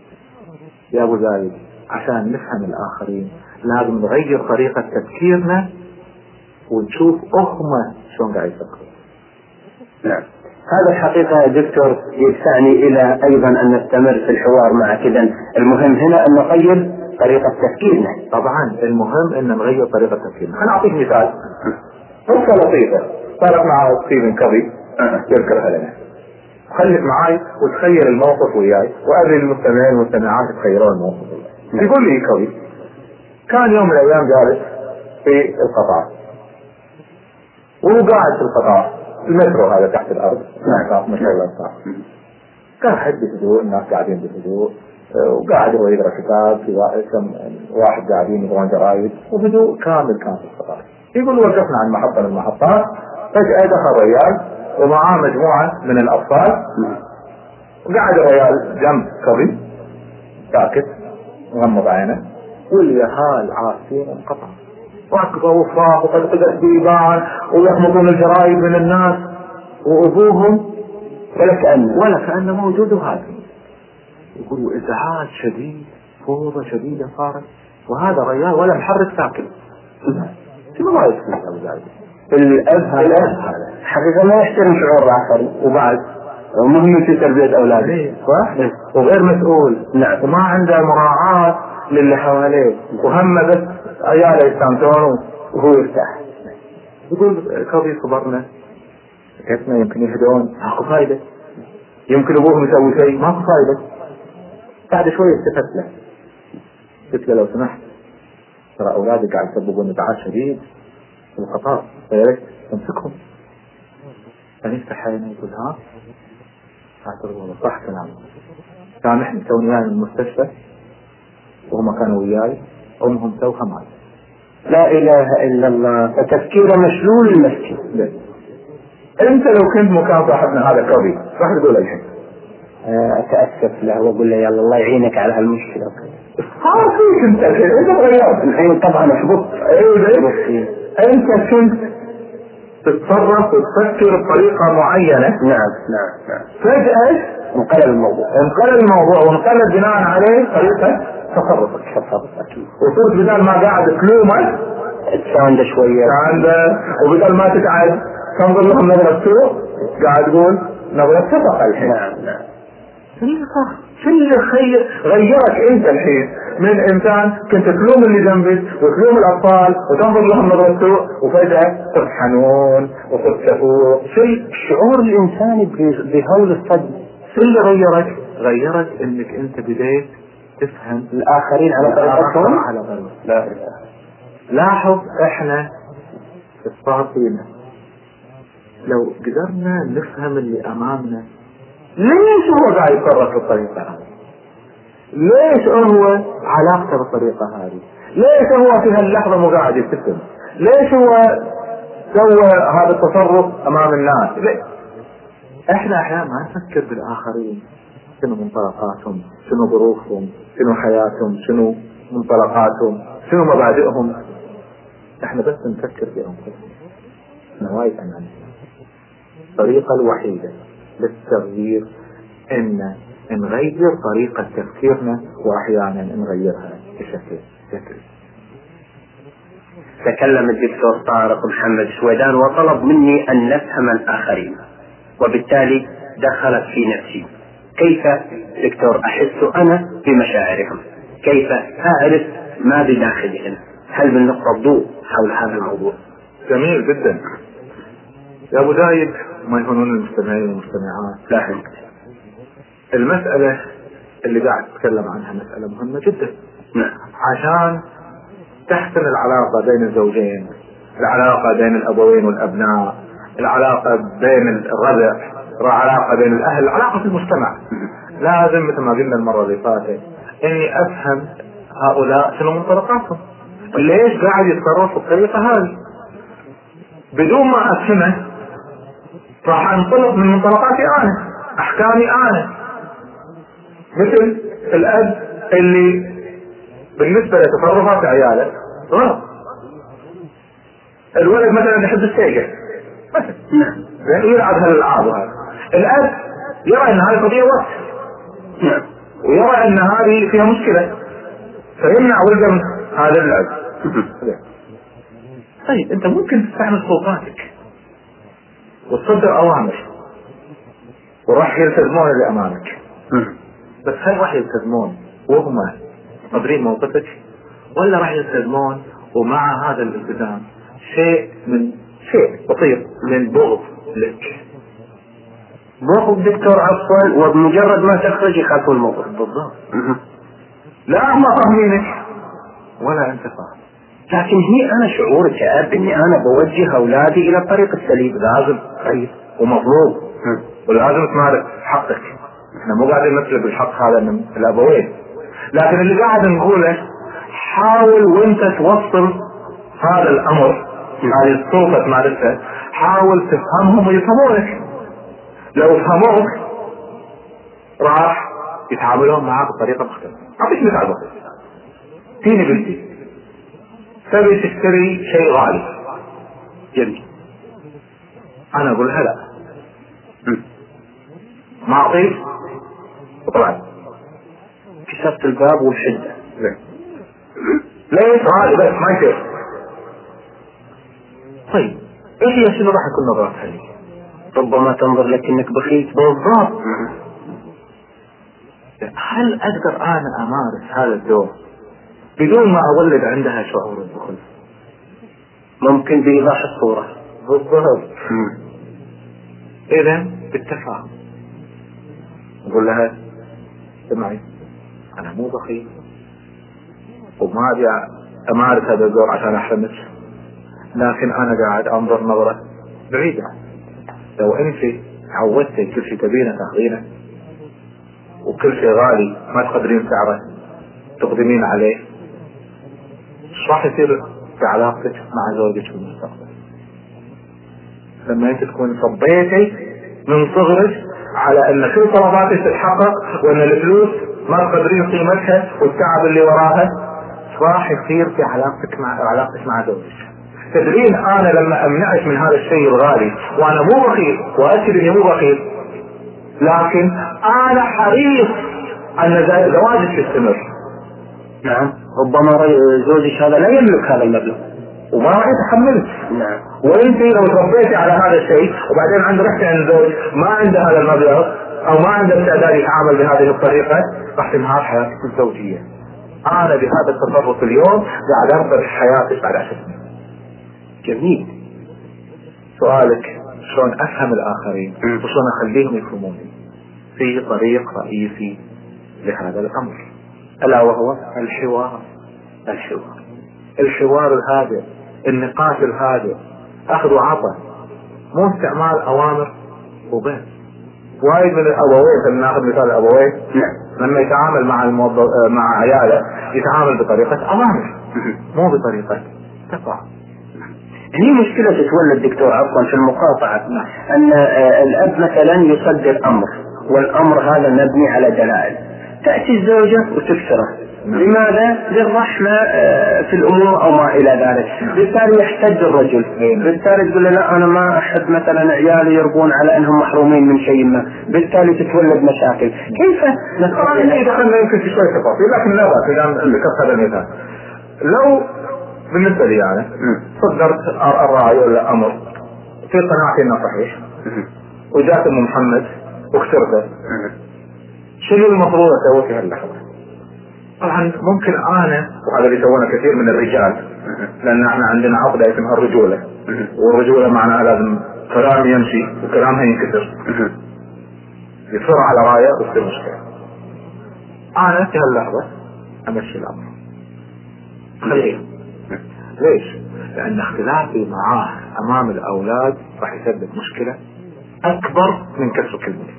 يا ابو زايد. عشان نفهم الاخرين لازم نغير طريقة تفكيرنا ونشوف هم شلون قاعد يفكروا. نعم. هذا الحقيقة يا دكتور يدفعني الى ايضا ان نستمر في الحوار معك. اذا المهم هنا ان نغير طريقة تفكيرنا. طبعا المهم ان نغير طريقة تفكيرنا. انا اعطيك مثال قصة لطيفة صارت مع ستيفن كوفي يذكرها لنا. خليك معاي وتخيل الموقف وياي، وأبي المستمعين والمستمعات يتخيلون الموقف. يقول لي كوي كان يوم من الأيام جالس في القطار، وهو قاعد في القطار المترو هذا تحت الأرض، ما شاء الله صار قاعد بهدوء، الناس قاعدين بهدوء، وقاعد هو يقرأ كتاب، في كم واحد قاعدين يقرون جرايد، وهدوء كامل كان في القطار. يقول وقفنا عن محطة من المحطات، فجأة دخل رجال ومعاه مجموعة من الأطفال، وقعد الرجال جنب كوفي ساكت مغمض عينه، واليهال عاصين انقطع، وأكبر وفاق وقد قدت بيبان ويحمضون الجرايد من الناس، وأبوهم ولا كأن ولا كأن موجود. هذا يقولوا إزعاج شديد، فوضى شديدة صارت، وهذا رجال ولا محرك ساكت. شنو رأيك في هذا الزعيم؟ الأب هذا حقيقة ما يحترم شعور الآخر، وبعد مهم في تربية أولاده، صح؟ وغير مسؤول. نعم. وما عنده مراعاة للي حواليه، وهم بس عياله يستمتعون وهو يرتاح. يقول كوفي صبرنا سكتنا، يمكن يهدون ماكو فايدة، يمكن أبوهم يسوي شيء ماكو فايدة. بعد شوية التفت له قلت له لو سمحت ترى اولادك قاعد يسببون ازعاج شديد في القطار، فيا ريت تمسكهم. كان يفتح عينه يقول ها اعترض والله صح كلامه. كان احنا توني من المستشفى وهم كانوا وياي، امهم توها معي. لا اله الا الله، فتفكيره مشلول المسكين. انت لو كنت مكان صاحبنا هذا كوبي راح تقول الحين اتاسف له واقول له يلا الله يعينك على هالمشكله. صار فيك انت الحين، انت غيرت الحين طبعا احبط. انت كنت تتصرف وتفكر بطريقه معينه. نعم نعم نعم. فجاه انقلب الموضوع انقلب الموضوع وانقلب بناء عليه طريقه تصرفك. تصرف اكيد. وصرت بدل ما قاعد تلومه تساند شويه تساند، وبدل ما تقعد تنظر لهم نظره سوء قاعد تقول نظره ثقه الحين. نعم نعم. شو اللي صار؟ شو اللي خير غيرك انت الحين من انسان كنت تلوم اللي جنبك وتلوم الاطفال وتنظر لهم نظره سوء، وفجاه صرت حنون وصرت شفوق. شو الشعور الانساني بهول الصدمه. شو اللي غيرك؟ غيرك انك انت بديت تفهم الاخرين على طريقتهم. على طريقتهم. لا اله. لاحظ احنا الصار فينا لو قدرنا نفهم اللي امامنا ليش هو قاعد يتصرف بالطريقه هذه، ليش هو علاقته بالطريقه هذه، ليش هو في هاللحظه مو قاعد يبتسم، ليش هو سوى هذا التصرف امام الناس. ليه؟ احنا احيانا ما نفكر بالاخرين، شنو منطلقاتهم، شنو ظروفهم، شنو حياتهم، شنو منطلقاتهم، شنو مبادئهم. احنا بس نفكر بانفسنا. نوايا أمامنا الطريقة الوحيدة للتغيير ان نغير طريقة تفكيرنا، واحيانا نغيرها بشكل فكري. تكلم الدكتور طارق محمد سويدان وطلب مني ان نفهم الاخرين، وبالتالي دخلت في نفسي كيف دكتور احس انا بمشاعرهم، كيف اعرف ما بداخلهم. هل من نقطة ضوء حول هذا الموضوع؟ جميل جدا يا ابو زايد، ما يهونون المستمعين والمستمعات. لا حمد. المسألة اللي قاعد تتكلم عنها مسألة مهمة جدا. نعم. عشان تحسن العلاقة بين الزوجين، العلاقة بين الابوين والابناء، العلاقة بين الربع، العلاقة بين الاهل، العلاقة في المجتمع، لازم مثل ما قلنا المرة اللي فاتت اني افهم هؤلاء شنو منطلقاتهم، ليش قاعد يتصرف بالطريقة هذه. بدون ما افهمه راح انطلق من منطلقاتي انا، احكامي انا. مثل الاب اللي بالنسبة لتصرفات عياله غلط. الولد مثلا يحب السيجة مثلا يلعب هالالعاب، وهذا الاب يرى ان هذه قضية وقت ويرى ان هذه فيها مشكلة فيمنع ولده من هذا اللعب. طيب انت ممكن تستعمل سلطاتك وتصدر اوامر وراح يلتزمون اللي امامك، بس هل راح يلتزمون وهم قادرين موقفك، ولا راح يلتزمون ومع هذا الالتزام شيء من شيء بسيط من بغض لك؟ بغض دكتور عفوا، وبمجرد ما تخرج يخافون الموقف. بالضبط. لا هم فاهمينك ولا انت فاهم، لكن هي انا شعوري كأب اني انا بوجه اولادي الى الطريق السليم. لازم خير ومطلوب ولازم تمارس حقك. احنا مو قاعدين نطلب الحق هذا من الابوين، لكن اللي قاعد نقوله حاول وانت توصل هذا الامر، هذه الصوفة تمارسها، حاول تفهمهم ويفهمونك. لو فهموك راح يتعاملون معك بطريقة مختلفة. اعطيك مثال بسيط. تيني بنتي تبي تشتري شيء غالي جميل، انا اقول لها لا ما اعطيك، وطبعا كسرت الباب والحدة. ليش غالي بس ما يصير. طيب ايش هي شنو راح يكون نظرتها لي؟ ربما تنظر لك انك بخيل. بالضبط. هل اقدر انا امارس هذا الدور بدون ما اولد عندها شعور البخل؟ ممكن بإيضاح الصورة. بالضبط. اذا بالتفاهم نقول لها اسمعي انا مو بخيل وما ابي امارس هذا الدور عشان احرمك، لكن انا قاعد انظر نظرة بعيدة. لو انت عودتي كل شيء تبينه تاخذينه، وكل شيء غالي ما تقدرين سعره تقدمين عليه، ايش راح يصير في علاقتك مع زوجك في المستقبل؟ لما انت تكون صبيتي من صغرك على ان كل طلباتك تتحقق، وان الفلوس ما تقدرين قيمتها والتعب اللي وراها، راح يصير في علاقتك مع علاقتك مع زوجك. تدرين انا لما امنعك من هذا الشيء الغالي، وانا مو بخيل واكد اني مو بخيل، لكن انا حريص ان زواجك يستمر. نعم، ربما زوجك هذا لا يملك هذا المبلغ وما راح يتحملك. نعم. وانت لو تربيتي على هذا الشيء وبعدين عند رحتي عند زوج ما عنده هذا المبلغ او ما عنده استعداد يتعامل بهذه الطريقة، راح تنهار حياتك الزوجية. انا بهذا التصرف اليوم قاعد اربط حياتك بعد عشر سنين. جميل. سؤالك شلون افهم الاخرين وشلون اخليهم يفهموني؟ في طريق رئيسي لهذا الامر، الا وهو الحوار. الحوار الحوار الهادئ، النقاش الهادئ، اخذ وعطاء، مو استعمال اوامر وبس. وايد من الابوين، خلينا ناخذ مثال الابوين لما يتعامل مع الموظف مع عياله يتعامل بطريقه اوامر مو بطريقه تقوى. هي مشكلة تتولد دكتور عفوا في المقاطعة، أن الأب مثلا يصدر أمر، والأمر هذا مبني على دلائل، تأتي الزوجة وتكسره. لماذا؟ للرحمة في الأمور أو ما إلى ذلك. بالتالي يحتج الرجل، بالتالي تقول لا أنا ما أحب مثلا عيالي يربون على أنهم محرومين من شيء ما، بالتالي تتولد مشاكل. كيف نتقبل؟ دخلنا يمكن في شوية تفاصيل لكن لا بأس إذا ذكرت هذا المثال. لو بالنسبة لي يعني صدرت الرأي ولا أمر في قناعتي إنه صحيح، وجاءت أم محمد وكسرته، شنو المفروض أسوي في هاللحظة؟ طبعا ممكن أنا، وهذا اللي يسوونه كثير من الرجال، لأن احنا عندنا عقدة اسمها الرجولة، والرجولة معناها لازم كلام يمشي وكلامها ينكسر، يصر على راية وتصير مشكلة. أنا في هاللحظة أمشي الأمر. خليه. ليش؟ لأن اختلافي معاه أمام الأولاد راح يسبب مشكلة أكبر من كسر كلمتي،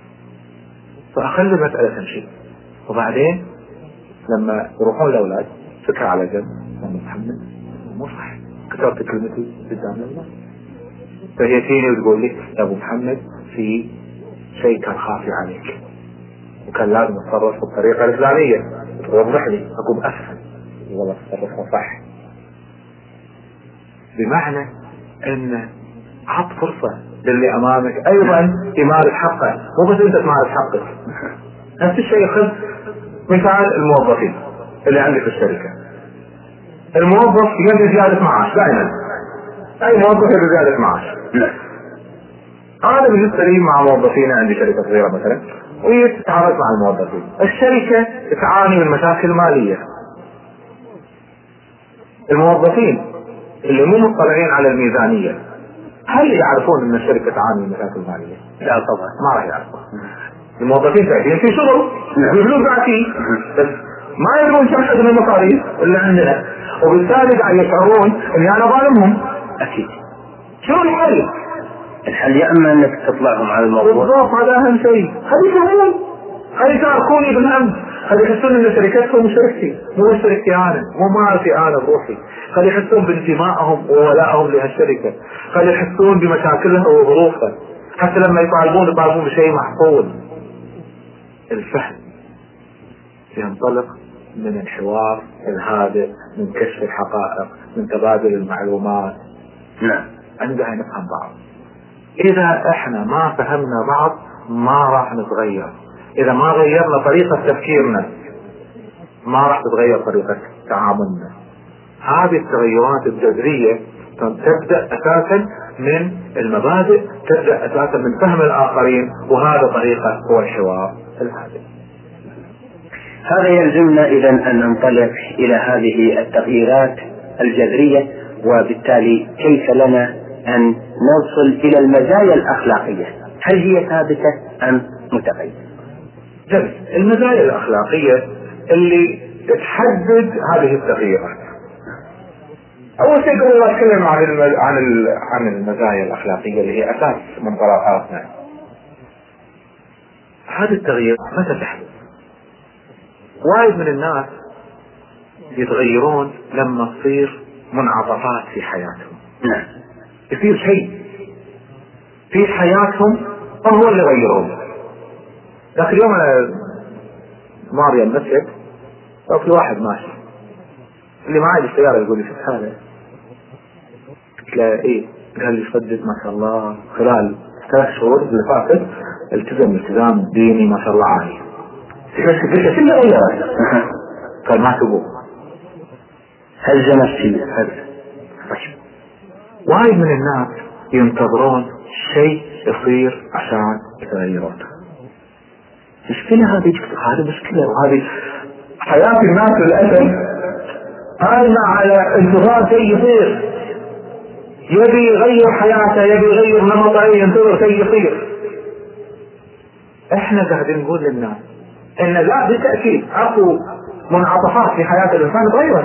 فأخلي المسألة تمشي. وبعدين لما يروحون الأولاد فكرة على جنب، لما محمد مو صح كسرت كلمتي قدام الأولاد، فهي تيني وتقول لي يا أبو محمد في شيء كان خافي عليك وكان لازم أتصرف بالطريقة الفلانية، توضح لي أقوم أفهم والله تصرفها صح. بمعنى ان عط فرصة للي امامك ايضا يمارس حقه، مو بس انت تمارس حقك. نفس الشيء. خذ مثال الموظفين اللي عندك في الشركة. الموظف يبي زيادة معاش دائما، اي موظف يبي زيادة معاش. انا بالنسبة لي مع موظفين عندي شركة صغيرة مثلا ويتعامل مع الموظفين، الشركة تعاني من مشاكل مالية. الموظفين اللي مو مطلعين على الميزانية هل يعرفون ان الشركة تعاني من مشاكل مالية؟ لا طبعا ما راح يعرفون. الموظفين تعرفين في شغل الفلوس بعتي بس ما يدرون كم حجم المصاريف اللي عندنا، وبالتالي قاعد يشعرون اني انا ظالمهم. اكيد. شو الحل؟ الحل يا اما انك تطلعهم على الموضوع بالضبط، هذا اهم شيء. خلي يفهمون، خلي يشاركوني بالهم، خلي يحسون ان شركتهم شركتي مو شركتي انا، مو مالتي انا بروحي. خلي يحسون بانتمائهم وولائهم لهالشركة، خلي يحسون بمشاكلها وظروفها، حتى لما يطالبون يطالبون بشيء محفوظ. الفهم ينطلق من الحوار الهادئ، من كشف الحقائق، من تبادل المعلومات. نعم. عندها نفهم بعض. اذا احنا ما فهمنا بعض ما راح نتغير. اذا ما غيرنا طريقة تفكيرنا ما راح تتغير طريقة تعاملنا. هذه التغيرات الجذرية تبدأ اساسا من المبادئ، تبدأ اساسا من فهم الاخرين، وهذا طريقة هو الحوار الهادئ. هذا يلزمنا اذا ان ننطلق الى هذه التغييرات الجذرية، وبالتالي كيف لنا ان نوصل الى المزايا الاخلاقية؟ هل هي ثابتة ام متغيرة؟ جميل. المزايا الاخلاقية اللي تحدد هذه التغييرات. اول شيء قبل ما اتكلم عن الم... عن ال... عن المزايا الاخلاقيه اللي هي اساس منطلقاتنا، هذه التغييرات متى تحدث؟ وايد من الناس يتغيرون لما تصير منعطفات في حياتهم. نعم. يصير شيء في حياتهم هو اللي يغيرون. ذاك اليوم انا ماريا المسجد او في واحد ماشي اللي معي بالسيارة يقول لي شوف هذا، قلت له ايه؟ قال لي صدق ما شاء الله خلال ثلاث شهور اللي فاتت التزم التزام ديني ما شاء الله عالي. قلت له شو اللي غير؟ قال ما تبغى هل نفسي هل طيب. وايد من الناس ينتظرون شيء يصير عشان يتغيرون. مشكلة هذه هذه مشكلة، وهذه حياة الناس للأسف قائمة على انتظار شيء يصير. يبي يغير حياته، يبي يغير نمطه، ينتظر شيء يصير. احنا قاعدين نقول للناس ان لا بالتأكيد اكو منعطفات في حياة الانسان تغيرت.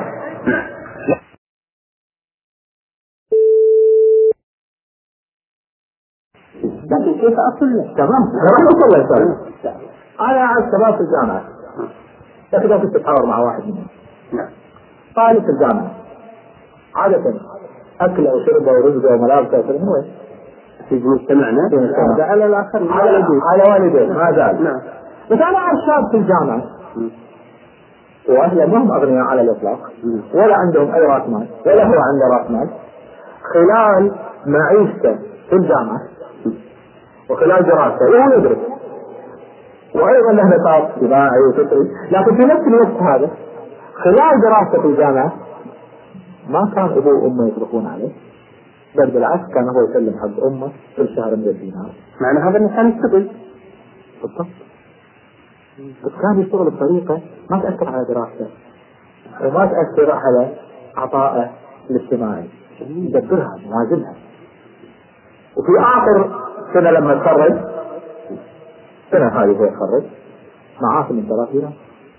لكن كيف اصل تمام تمام وصل لي انا على الشباب في الجامعة، لكن لو كنت تتحاور مع واحد منهم طالب في الجامعة عادة اكله وشربه ورزقه وملابسه وكل هو في مجتمعنا هذا على الاخر على على والديه ما زال. نعم. بس انا اعرف شاب في الجامعة واهله ما هم اغنياء على الاطلاق ولا عندهم اي راس مال ولا هو عنده راس مال، خلال معيشته في الجامعة وخلال دراسته وهو يدرس وايضا له نشاط اجتماعي وفكري، لكن في نفس الوقت هذا خلال دراسته في الجامعة ما كان ابوه وامه يصرفون عليه، بل بالعكس كان هو يسلم حق امه كل شهر مئة دينار. معنى هذا الانسان يشتغل بالضبط، بس كان يشتغل بطريقة ما تأثر على دراسته وما تأثر على عطائه الاجتماعي، يدبرها موازنها. وفي آخر سنة لما تخرج سنة هذه هو يخرج معاه من ثلاثين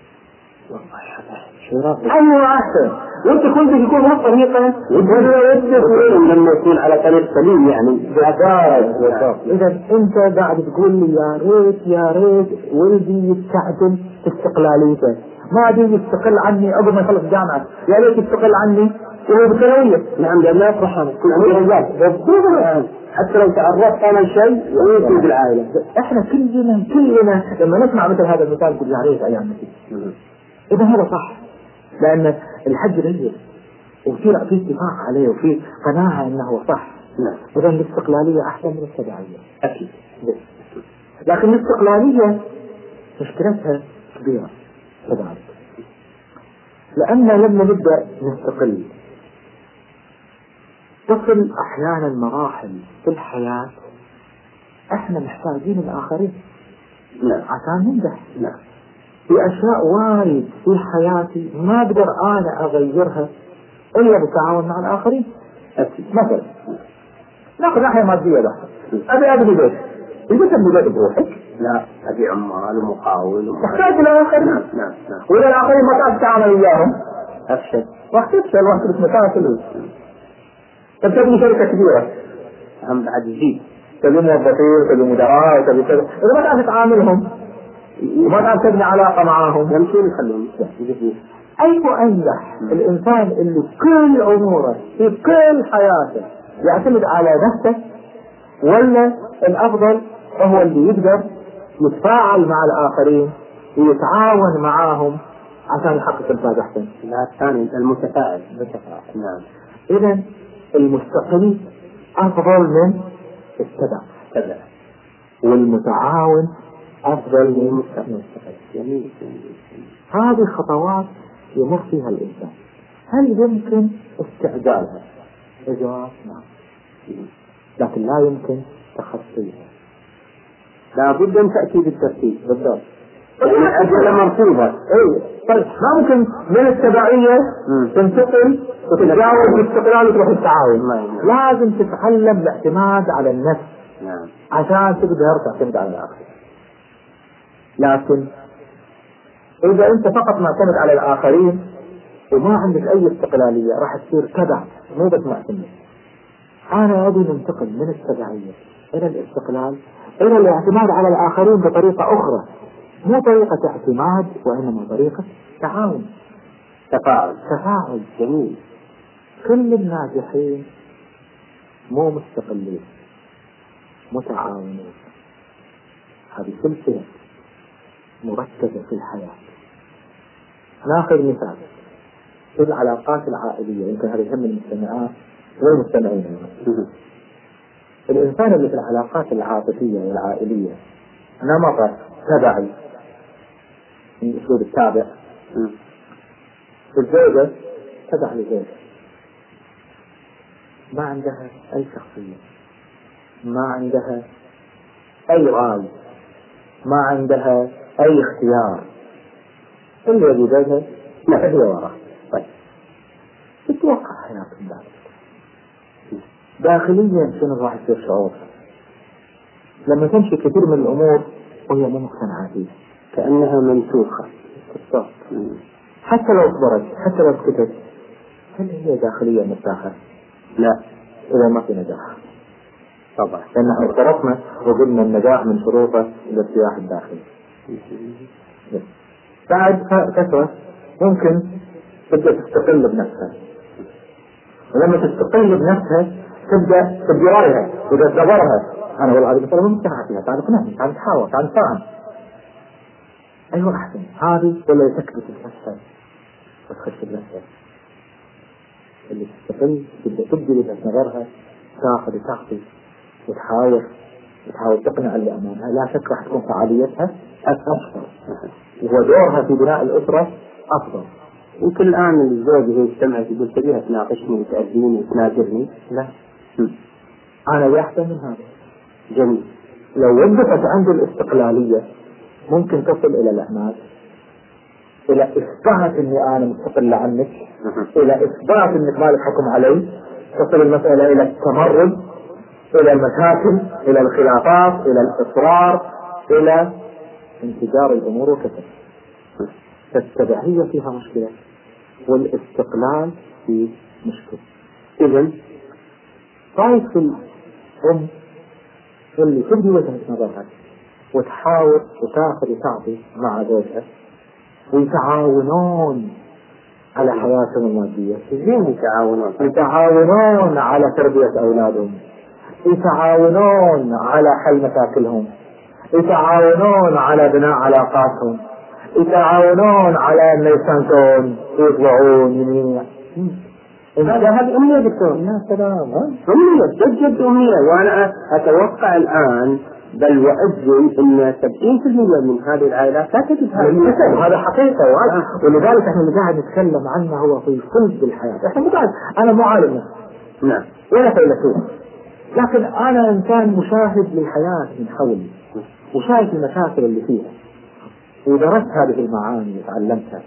أيوة أحسن، وانت كنت يكون هو طريقة لما يكون على طريق سليم يعني بالضبط. إذا أنت قاعد تقول لي يا ريت يا ريت ولدي يستعجل في استقلاليته، ما أبي يستقل عني قبل ما يخلص جامعة، يا ريت يستقل عني وهو بثانوية. نعم لأن لا يفرح هذا كل عمل رجال حتى لو تعرفت أنا شيء ويصير بالعائلة. إحنا كلنا كلنا لما نسمع مثل هذا المثال نقول يا ريت أيام مثل. إذا هذا صح، لأن الحج غير وفي في اتفاق عليه وفي قناعة أنه صح. نعم. إذا الاستقلالية أحسن من التبعية أكيد. لكن الاستقلالية مشكلتها كبيرة كذلك، لأن لما نبدأ نستقل تصل أحيانا مراحل في الحياة احنا محتاجين الآخرين. نعم. عشان ننجح. نعم. في أشياء وايد في حياتي ما أقدر أنا أغيرها إلا بالتعاون مع الآخرين. مثلا ناخذ ناحية مادية بس، أبي أبني بيت، إذا تبني بيت بروحك؟ لا، أبي عمال ومقاول تحتاج إلى آخرين. نعم نعم نعم. وإذا الآخرين ما تعرف تتعامل وياهم أفشل، راح تفشل وراح تبقى مشاكل. طب تبني شركة كبيرة أهم بعد يزيد، تبي موظفين تبي مدراء تبي كذا، إذا ما تعرف تعاملهم وما تعرف تبني علاقة معاهم يمشون يخلون يجي. أيكو أنجح الإنسان اللي كل أموره في كل حياته يعتمد على نفسه، ولا الأفضل هو اللي يقدر يتفاعل مع الآخرين ويتعاون معاهم عشان يحقق إنتاج أحسن؟ لا، الثاني المتفاعل. متفاعل. نعم. إذا المستقل أفضل من التبع كذا، والمتعاون أفضل من المستقل. جميل. هذه خطوات يمر فيها الإنسان، هل يمكن استعجالها؟ الجواب نعم، لكن لا يمكن تخطيها. لا بد من تأكيد الترتيب. بالضبط. الأجل مرفوضة. اي طيب ما ممكن من التبعية تنتقل وتتجاوز الاستقلال وتروح التعاون. لازم تتعلم الاعتماد على النفس. نعم. عشان تقدر تعتمد على الآخر. لكن إذا أنت فقط معتمد على الآخرين وما عندك أي استقلالية راح تصير تبع مو بس معتمد. أنا أبي ننتقل من التبعية إلى الاستقلال إلى الاعتماد على الآخرين بطريقة أخرى، مو طريقة اعتماد وإنما طريقة تعاون، تفاعل. تفاعل جميل. كل الناجحين مو مستقلين، متعاونين. هذه سلسلة مركزة في الحياة. ناخذ مثال في العلاقات العائلية، يمكن هذا يهم المستمعات والمستمعين. الإنسان اللي في العلاقات العاطفية والعائلية نمط تبعي من أسلوب التابع، الزوجة تبع لزوجة، ما عندها أي شخصية، ما عندها أي غاية، ما عندها أي اختيار، اللي يجي زوجها نحن وراه. طيب تتوقع حياتهم ذلك داخليا شنو راح يصير شعورها لما تمشي كثير من الأمور وهي مو مقتنعة فيها، كأنها منسوخة. حتى لو صبرت، حتى لو سكتت، هل هي داخليا مرتاحة؟ لا، إذا ما في نجاح طبعا، لأن اعترفنا وقلنا النجاح من شروطه الارتياح الداخلي. بعد فترة ممكن تبدأ تستقل بنفسها، ولما تستقل بنفسها تبدأ تبدأ وإذا تدبرها أنا والله هذه مثلا ممتعة فيها، تعال نقنعني، تعال نحاول، تعال نفهم أيوة أحسن هذه ولا تكبت بنفسها وتخش بنفسها. اللي تستقل تبدأ تبدي لها نظرها، تاخذ وتعطي وتحاول وتحاول تقنع اللي أمامها. لا شك راح تكون فعاليتها أفضل ودورها في بناء الأسرة أفضل. يمكن الآن الزوج هي اجتمعت تقول تبيها تناقشني وتأذيني وتناجرني، لا أنا بأحسن من هذا. جميل. لو وقفت عند الاستقلالية ممكن تصل إلى الأعمال، إلى إثبات إني أنا مستقل عنك، إلى إثبات إنك مالك حكم علي، تصل المسألة إلى التمرد، إلى المشاكل، إلى الخلافات، إلى الإصرار، إلى انفجار الأمور وكذا. فالتبعية فيها مشكلة والاستقلال فيه مشكلة. إذن طيب في الأم اللي تبدي وجهة نظرها وتحاول وتاخذ وتعطي مع زوجها ويتعاونون على حياتهم المادية، يتعاونون يتعاونون على تربية أولادهم، يتعاونون على حل مشاكلهم، يتعاونون على بناء علاقاتهم، يتعاونون على أن يستنسون ويطلعون يمين. هذا هذه أمنية دكتور. يا سلام، أمنية جد جد أمنية. وأنا أتوقع الآن بل وأجزم أن سبعين بالمئة من هذه العائلات لا تجد هذا. هذا حقيقة. ولذلك احنا اللي قاعد نتكلم عنه هو في قلب الحياة. احنا مو قاعد، أنا مو عالم نعم ولا فيلسوف، لكن أنا إنسان مشاهد للحياة من حولي وشايف المشاكل اللي فيها ودرست هذه المعاني وتعلمتها.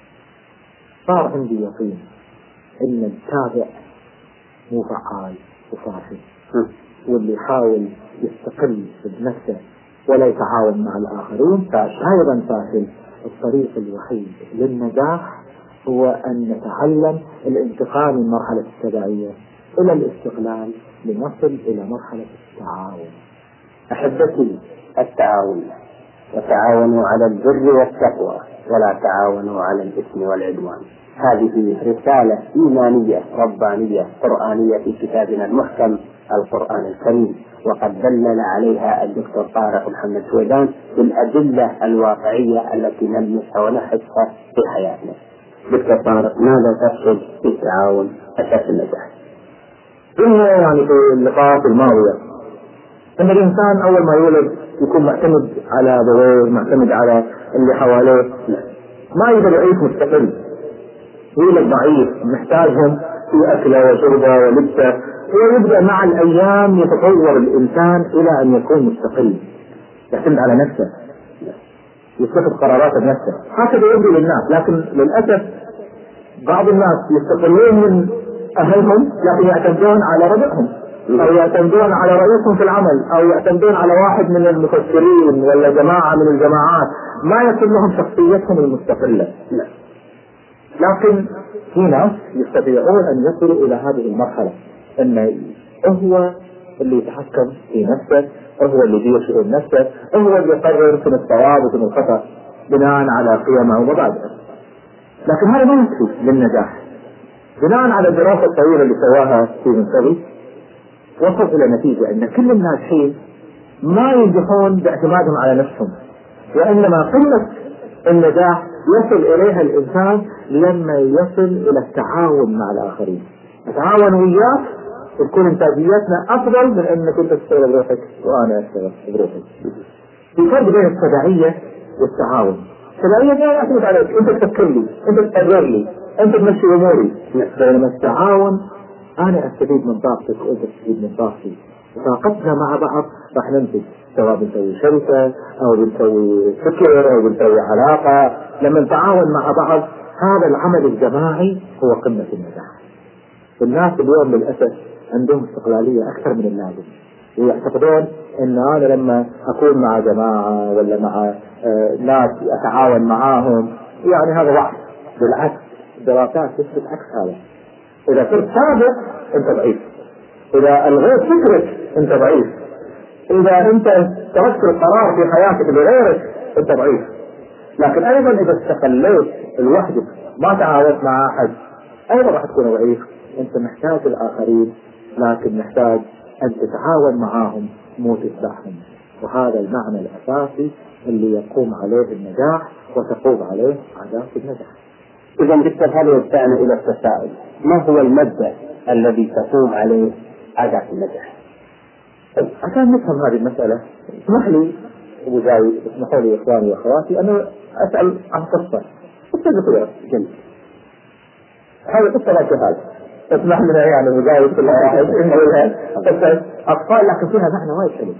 صار عندي يقين إن التابع مو فعال وفاشل، واللي يحاول يستقل بنفسه ولا يتعاون مع الآخرين أيضا فاشل. الطريق الوحيد للنجاح هو أن نتعلم الانتقال من مرحلة التبعية إلى الاستقلال لنصل إلى مرحلة التعاون. أحبتي، التعاون، وتعاونوا على البر والتقوى ولا تعاونوا على الإثم والعدوان. هذه رسالة إيمانية ربانية قرآنية في كتابنا المحكم القرآن الكريم، وقد دلل عليها الدكتور طارق محمد سويدان بالأدلة الواقعية التي نلمسها ونحسها في حياتنا. دكتور طارق، ماذا تقصد بالتعاون أساس النجاح؟ إنه يعني في اللقاءات الماضية أن الإنسان أول ما يولد يكون معتمد على ضوء، معتمد على اللي حواليه، ما يقدر يعيش مستقل، يولد ضعيف محتاجهم في أكله وشربه ولبسه، ويبدأ مع الأيام يتطور الإنسان إلى أن يكون مستقل، يعتمد على نفسه، يتخذ قراراته بنفسه. هكذا يبدو للناس، لكن للأسف بعض الناس يستقلون من أهلهم لكن يعتمدون على ربعهم، أو يعتمدون على رئيسهم في العمل، أو يعتمدون على واحد من المفكرين ولا جماعة من الجماعات ما يكون لهم شخصيتهم المستقلة، لكن في ناس يستطيعون أن يصلوا إلى هذه المرحلة، أن هو اللي يتحكم في نفسه، هو اللي يدير شؤون نفسه، هو اللي يقرر في الصواب وفي الخطأ بناء على قيمه ومبادئه. لكن هذا ما يكفي للنجاح. بناء على الدراسة الطويلة اللي سواها ستيفن كوفي وصل إلى نتيجة أن كل الناجحين ما ينجحون باعتمادهم على نفسهم، وإنما قمة النجاح يصل إليها الإنسان لما يصل إلى التعاون مع الآخرين. التعاون وياك تكون إنتاجيتنا أفضل من أنك أنت تشتغل بروحك وأنا أشتغل بروحي. في فرق بين التبعية والتعاون. التبعية ما يعتمد عليك، أنت تفكر لي، أنت تقرر لي، أنت تمشي أموري. بينما التعاون أنا أستفيد من طاقتك وأنت تستفيد من طاقتي، طاقتنا مع بعض راح ننتج، سواء بنسوي شركة أو بنسوي فكر أو بنسوي علاقة. لما نتعاون مع بعض هذا العمل الجماعي هو قمة النجاح. الناس اليوم للأسف عندهم استقلالية أكثر من اللازم، ويعتقدون أن أنا لما أكون مع جماعة ولا مع آه ناس أتعاون معاهم يعني هذا ضعف. بالعكس، الدراسات تثبت عكس هذا. إذا كنت صادق أنت ضعيف، إذا ألغيت فكرك أنت ضعيف، إذا أنت تركت القرار في حياتك لغيرك أنت ضعيف. لكن أيضا إذا استقليت لوحدك ما تعاونت مع أحد أيضا راح تكون ضعيف. أنت محتاج الآخرين، لكن محتاج أن تتعاون معاهم مو تتبعهم. وهذا المعنى الأساسي اللي يقوم عليه النجاح وتقوم عليه عادات النجاح. إذا دكتور هذا يدفعنا إلى التساؤل، ما هو المبدأ الذي تقوم عليه عادات النجاح؟ عشان نفهم هذه المسألة اسمح لي أبو زايد، اسمحوا لي إخواني وأخواتي أنا أسأل عن قصة قصة صغيرة جدا. هذه قصة لا تهال، اسمح لنا يعني أبو زايد كل واحد نقولها قصة أطفال لكن فيها معنى وايد حلو.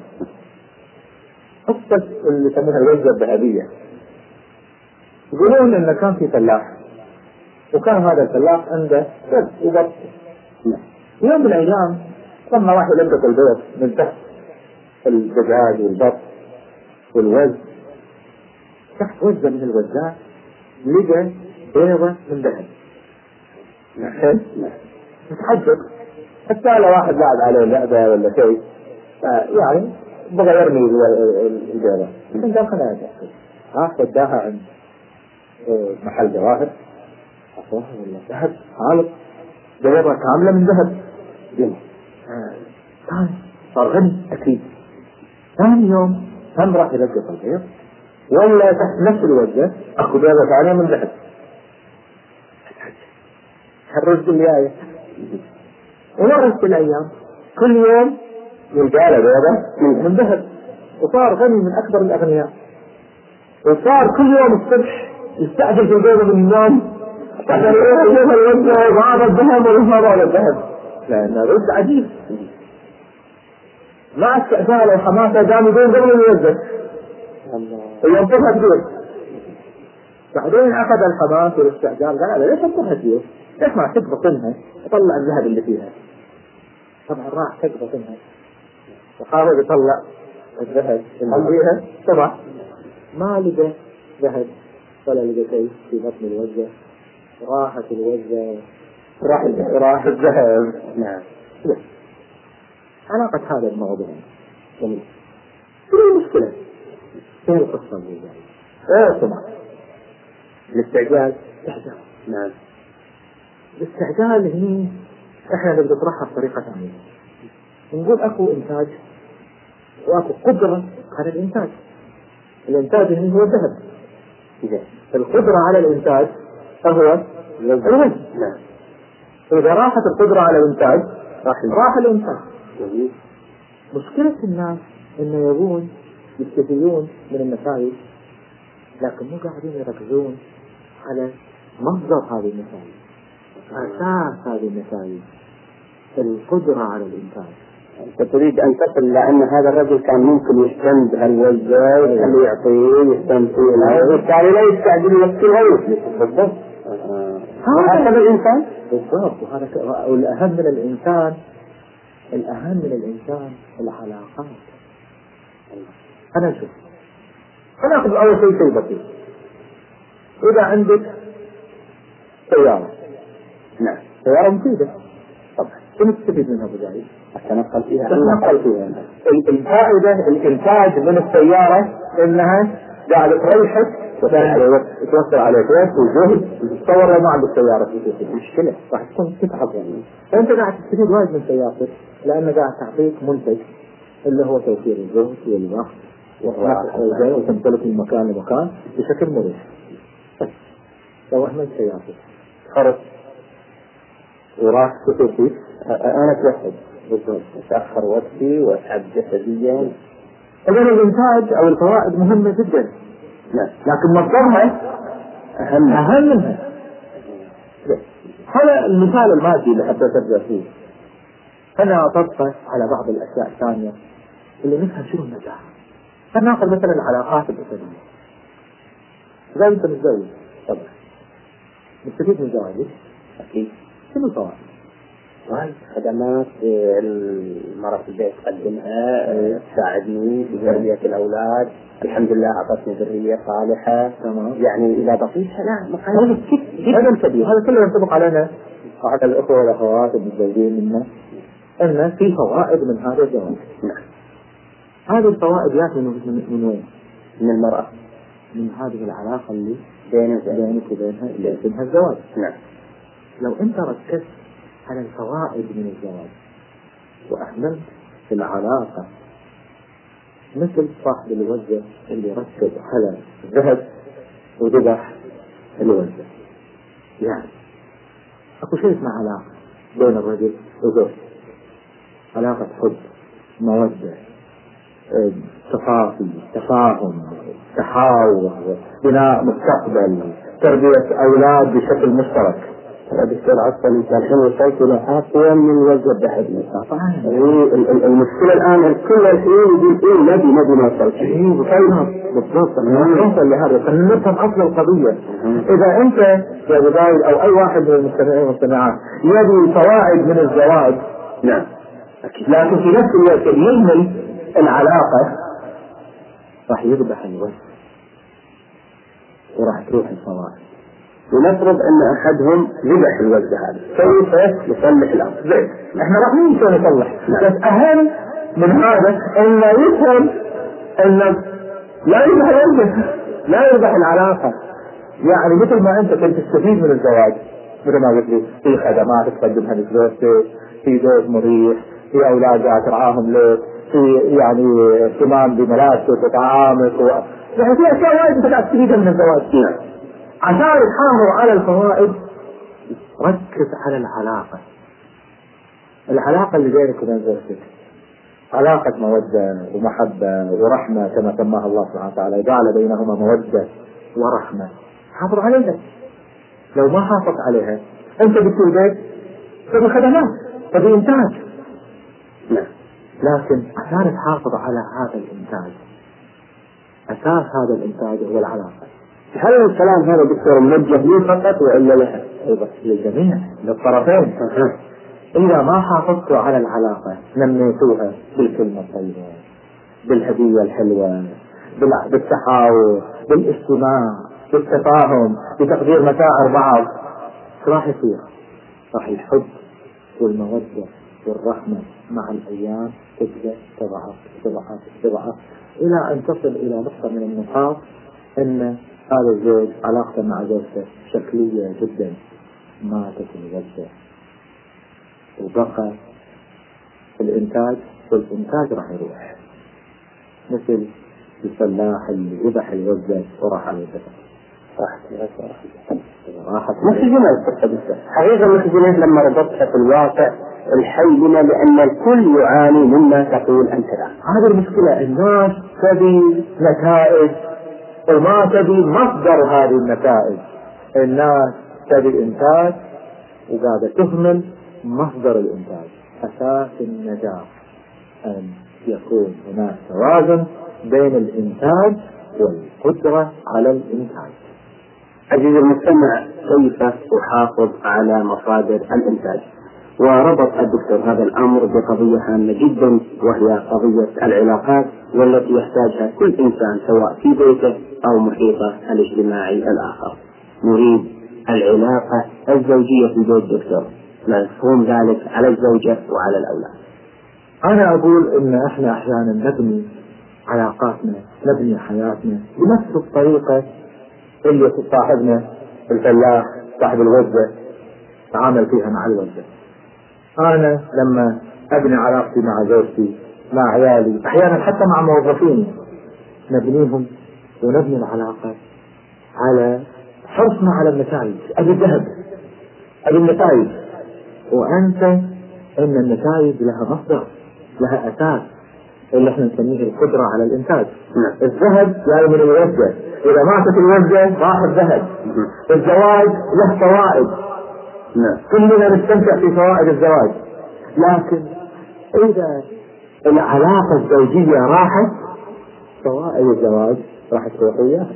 قصة اللي يسمونها الوجبة الذهبية. يقولون إن كان في فلاح، وكان هذا الفلاح عنده بط وبط. يوم من الأيام لما راح يلبس البيض من تحت الدجاج والبط والوز، تحت وزة من الوزات لقى بيضة من ذهب. نعم متحجب، حتى لو واحد لعب عليه لعبة ولا شيء يعني بغى يرمي البيضة، لكن قال خلينا نتأكد. راح وداها عند محل جواهر، أصلاً ولا ذهب خالص، بيضة كاملة من ذهب. ثاني صار غني أكيد. ثاني يوم هم راح يلقى البيض ولا تحت نفس الوجه أخذ بيضة ثانية من ذهب. حرج الآية ومرت الأيام كل يوم يلقى له بيضة من ذهب، وصار غني من أكبر الأغنياء. وصار كل يوم الصبح يستعجل في البيضة من النوم عشان يروح يشوف الوجه وهذا الذهب ولا هذا الذهب، لأنه رد عجيب. مع استعجاله وحماسه قام يقول قبل الوجه وينطرها كثير. بعدين أخذ الحماس والاستعجال قال ليش أنطرها كثير؟ ليش ما تقبط منها وطلع الذهب اللي فيها؟ طبعا راح تقبط منها وحاول يطلع الذهب اللي فيها، طبعا ما لقى ذهب ولا لقى شيء في بطن الوجه. راحت الوجه راح راح الذهب. نعم. علاقة هذا الموضوع جميل. شو المشكلة؟ ايه القصة اللي جاي؟ ايه طبعا الاستعجال استعجال. نعم. الاستعجال هني احنا اللي بنطرحها بطريقة ثانية. نقول اكو انتاج واكو قدرة على الانتاج. الانتاج هني هو الذهب. القدرة على الانتاج فهو الوزن. نعم. إذا راحت القدرة على الإنتاج راح الإنتاج. مشكلة الناس إنه يبون يستفيدون من النتائج لكن مو قاعدين يركزون على مصدر هذه النتائج، أساس هذه النتائج، القدرة على الإنتاج. أنت تريد أن تصل لأن هذا الرجل كان ممكن يهتم بهالوجه ويخليه يعطيه يهتم فيه، وبالتالي لا يستعجل يوكلها ويفلس. بالضبط. هذا الإنسان بالضبط. وهذا والأهم من الإنسان، الأهم من الإنسان العلاقات. أنا شوف فناخذ أول شيء شيء بسيط. إذا عندك سيارة، نعم، سيارة مفيدة طبعا، شنو تستفيد منها بجاي؟ أتنقل فيها تتنقل فيها. الفائدة الإنتاج من السيارة إنها قاعدة تريحك وتوفر عليك وقت وجهد. تصور لو ما عندك سيارة في مشكلة راح تكون تتعب يعني. فأنت قاعد تستفيد وايد من سيارتك لأنه قاعد تعطيك منتج اللي هو توفير الجهد والوقت والراحة وتنطلق من مكان لمكان بشكل مريح. لو أهمل سيارتك خرج وراح تسوي فيه أنا توحد بالضبط، أتأخر وقتي وأتعب جسديا. إذن الإنتاج أو الفوائد مهمة جدا، لكن مصدرها أهم أهم منها. هذا المثال المادي اللي حبيت أرجع فيه. أنا أطبقه على بعض الأشياء الثانية اللي نفهم شنو النجاح. فنأخذ مثلا العلاقات الأسرية. إذا أنت متزوج طبعا مستفيد من زواجك أكيد. شنو الفوائد؟ وايد خدمات المرأة في البيت تقدمها، تساعدني في تربية الأولاد، الحمد لله أعطتني ذرية صالحة. تمام. يعني إذا بقيتها لا مقاييس جدا كبيرة. هذا كله ينطبق علينا على الأخوة والأخوات المتزوجين منا أن في فوائد من هذا الزواج. نعم. هذه الفوائد يأتي من من وين؟ من المرأة، من هذه العلاقة اللي بينك بينك وبينها اللي اسمها الزواج. نعم. لو أنت ركزت على الفوائد من الزواج وأهملت في العلاقة مثل صاحب الوزة اللي ركز على الذهب وذبح الوزة. يعني أكو شيء اسمه علاقة بين الرجل وزوجته، علاقة حب، مودة، تفاصيل، تفاهم، تحاور، بناء مستقبل، تربية أولاد بشكل مشترك. دكتور عفوا الحين وصلت إلى أقوى من وزن الذهب. المشكلة الآن الكل الحين يقول إيه نبي نبي ما وصلت. إيه بالضبط. نوصل لهذا فنفهم أصل القضية. إذا أنت يا بداية أو أي واحد من المستمعين والمستمعات يبي فوائد من الزواج، نعم، لكن في نفس الوقت يهمل العلاقة راح يذبح الوزن وراح تروح الفوائد. ونفرض ان احدهم ذبح الوزن هذا، كيف يصلح الامر؟ زين، احنا راح نمشي نصلح. بس اهم من هذا انه يفهم انه لا يذبح الوزن، لا يذبح العلاقة. يعني مثل ما انت كنت تستفيد من الزواج مثل ما قلت لي في خدمات تقدمها لزوجتك، في زوج مريح، في اولاد قاعد ترعاهم لك، في يعني اهتمام بملابسك وطعامك و... يعني في اشياء وايد انت قاعد تستفيدها من الزواج. عشان تحافظ على الفوائد ركز على العلاقة، العلاقة اللي بينك وبين زوجتك علاقة مودة ومحبة ورحمة كما سماها الله سبحانه وتعالى، جعل بينهما مودة ورحمة. حافظ عليها. لو ما حافظ عليها انت بتقول بيت تبي خدمات تبي انتاج، لا. لكن عشان تحافظ على هذا الانتاج اساس هذا الانتاج هو العلاقة. هل الكلام هذا دكتور موجه لي فقط وإلا لها؟ أيضا للجميع للطرفين. إذا ما حافظتوا على العلاقة نميتوها بالكلمة الطيبة، بالهدية الحلوة، بالتحاور، بالاستماع، بالتفاهم، بتقدير مشاعر بعض، راح يصير راح الحب والمودة والرحمة مع الأيام تبدأ تضعف تضعف تضعف إلى أن تصل إلى نقطة من النقاط أن هذا الزوج علاقته مع زوجته شكلية جدا، ماتت الوجه وبقى الإنتاج، والإنتاج راح يروح مثل الفلاح اللي ذبح الوزة وراح على الدفع. راحت راحت محزنة القصة بالذات حقيقة محزنة لما ربطتها في الواقع الحي بنا، لأن الكل يعاني مما تقول أنت الآن. هذه المشكلة، الناس تبي نتائج وما تبي مصدر هذه النتائج. الناس تبي إنتاج وقاعدة تهمل مصدر الإنتاج. أساس النجاح أن يكون هناك توازن بين الإنتاج والقدرة على الإنتاج. عزيزي المستمع، كيف أحافظ على مصادر الإنتاج؟ وربط الدكتور هذا الأمر بقضية هامة جدا، وهي قضية العلاقات، والتي يحتاجها كل إنسان سواء في بيته أو محيطه الاجتماعي الآخر. نريد العلاقة الزوجية في بيت دكتور، مفهوم ذلك على الزوجة وعلى الأولاد. أنا أقول إن إحنا أحيانا نبني علاقاتنا، نبني حياتنا بنفس الطريقة اللي صاحبنا الفلاح صاحب الوزة تعامل فيها مع الوزة. أنا لما أبني علاقتي مع زوجتي مع عيالي أحيانا حتى مع موظفيني نبنيهم ونبني العلاقة على حرصنا على النتائج، أبي الذهب أبي النتائج، وأنت إن النتائج لها مصدر لها أساس اللي احنا نسميه القدرة على الإنتاج. الذهب جاي من الوزة، إذا ماتت الوزة راح الذهب. الزواج له فوائد، كلنا نستمتع في فوائد الزواج، لكن إذا العلاقة الزوجية راحت فوائد الزواج راح تروح وياها.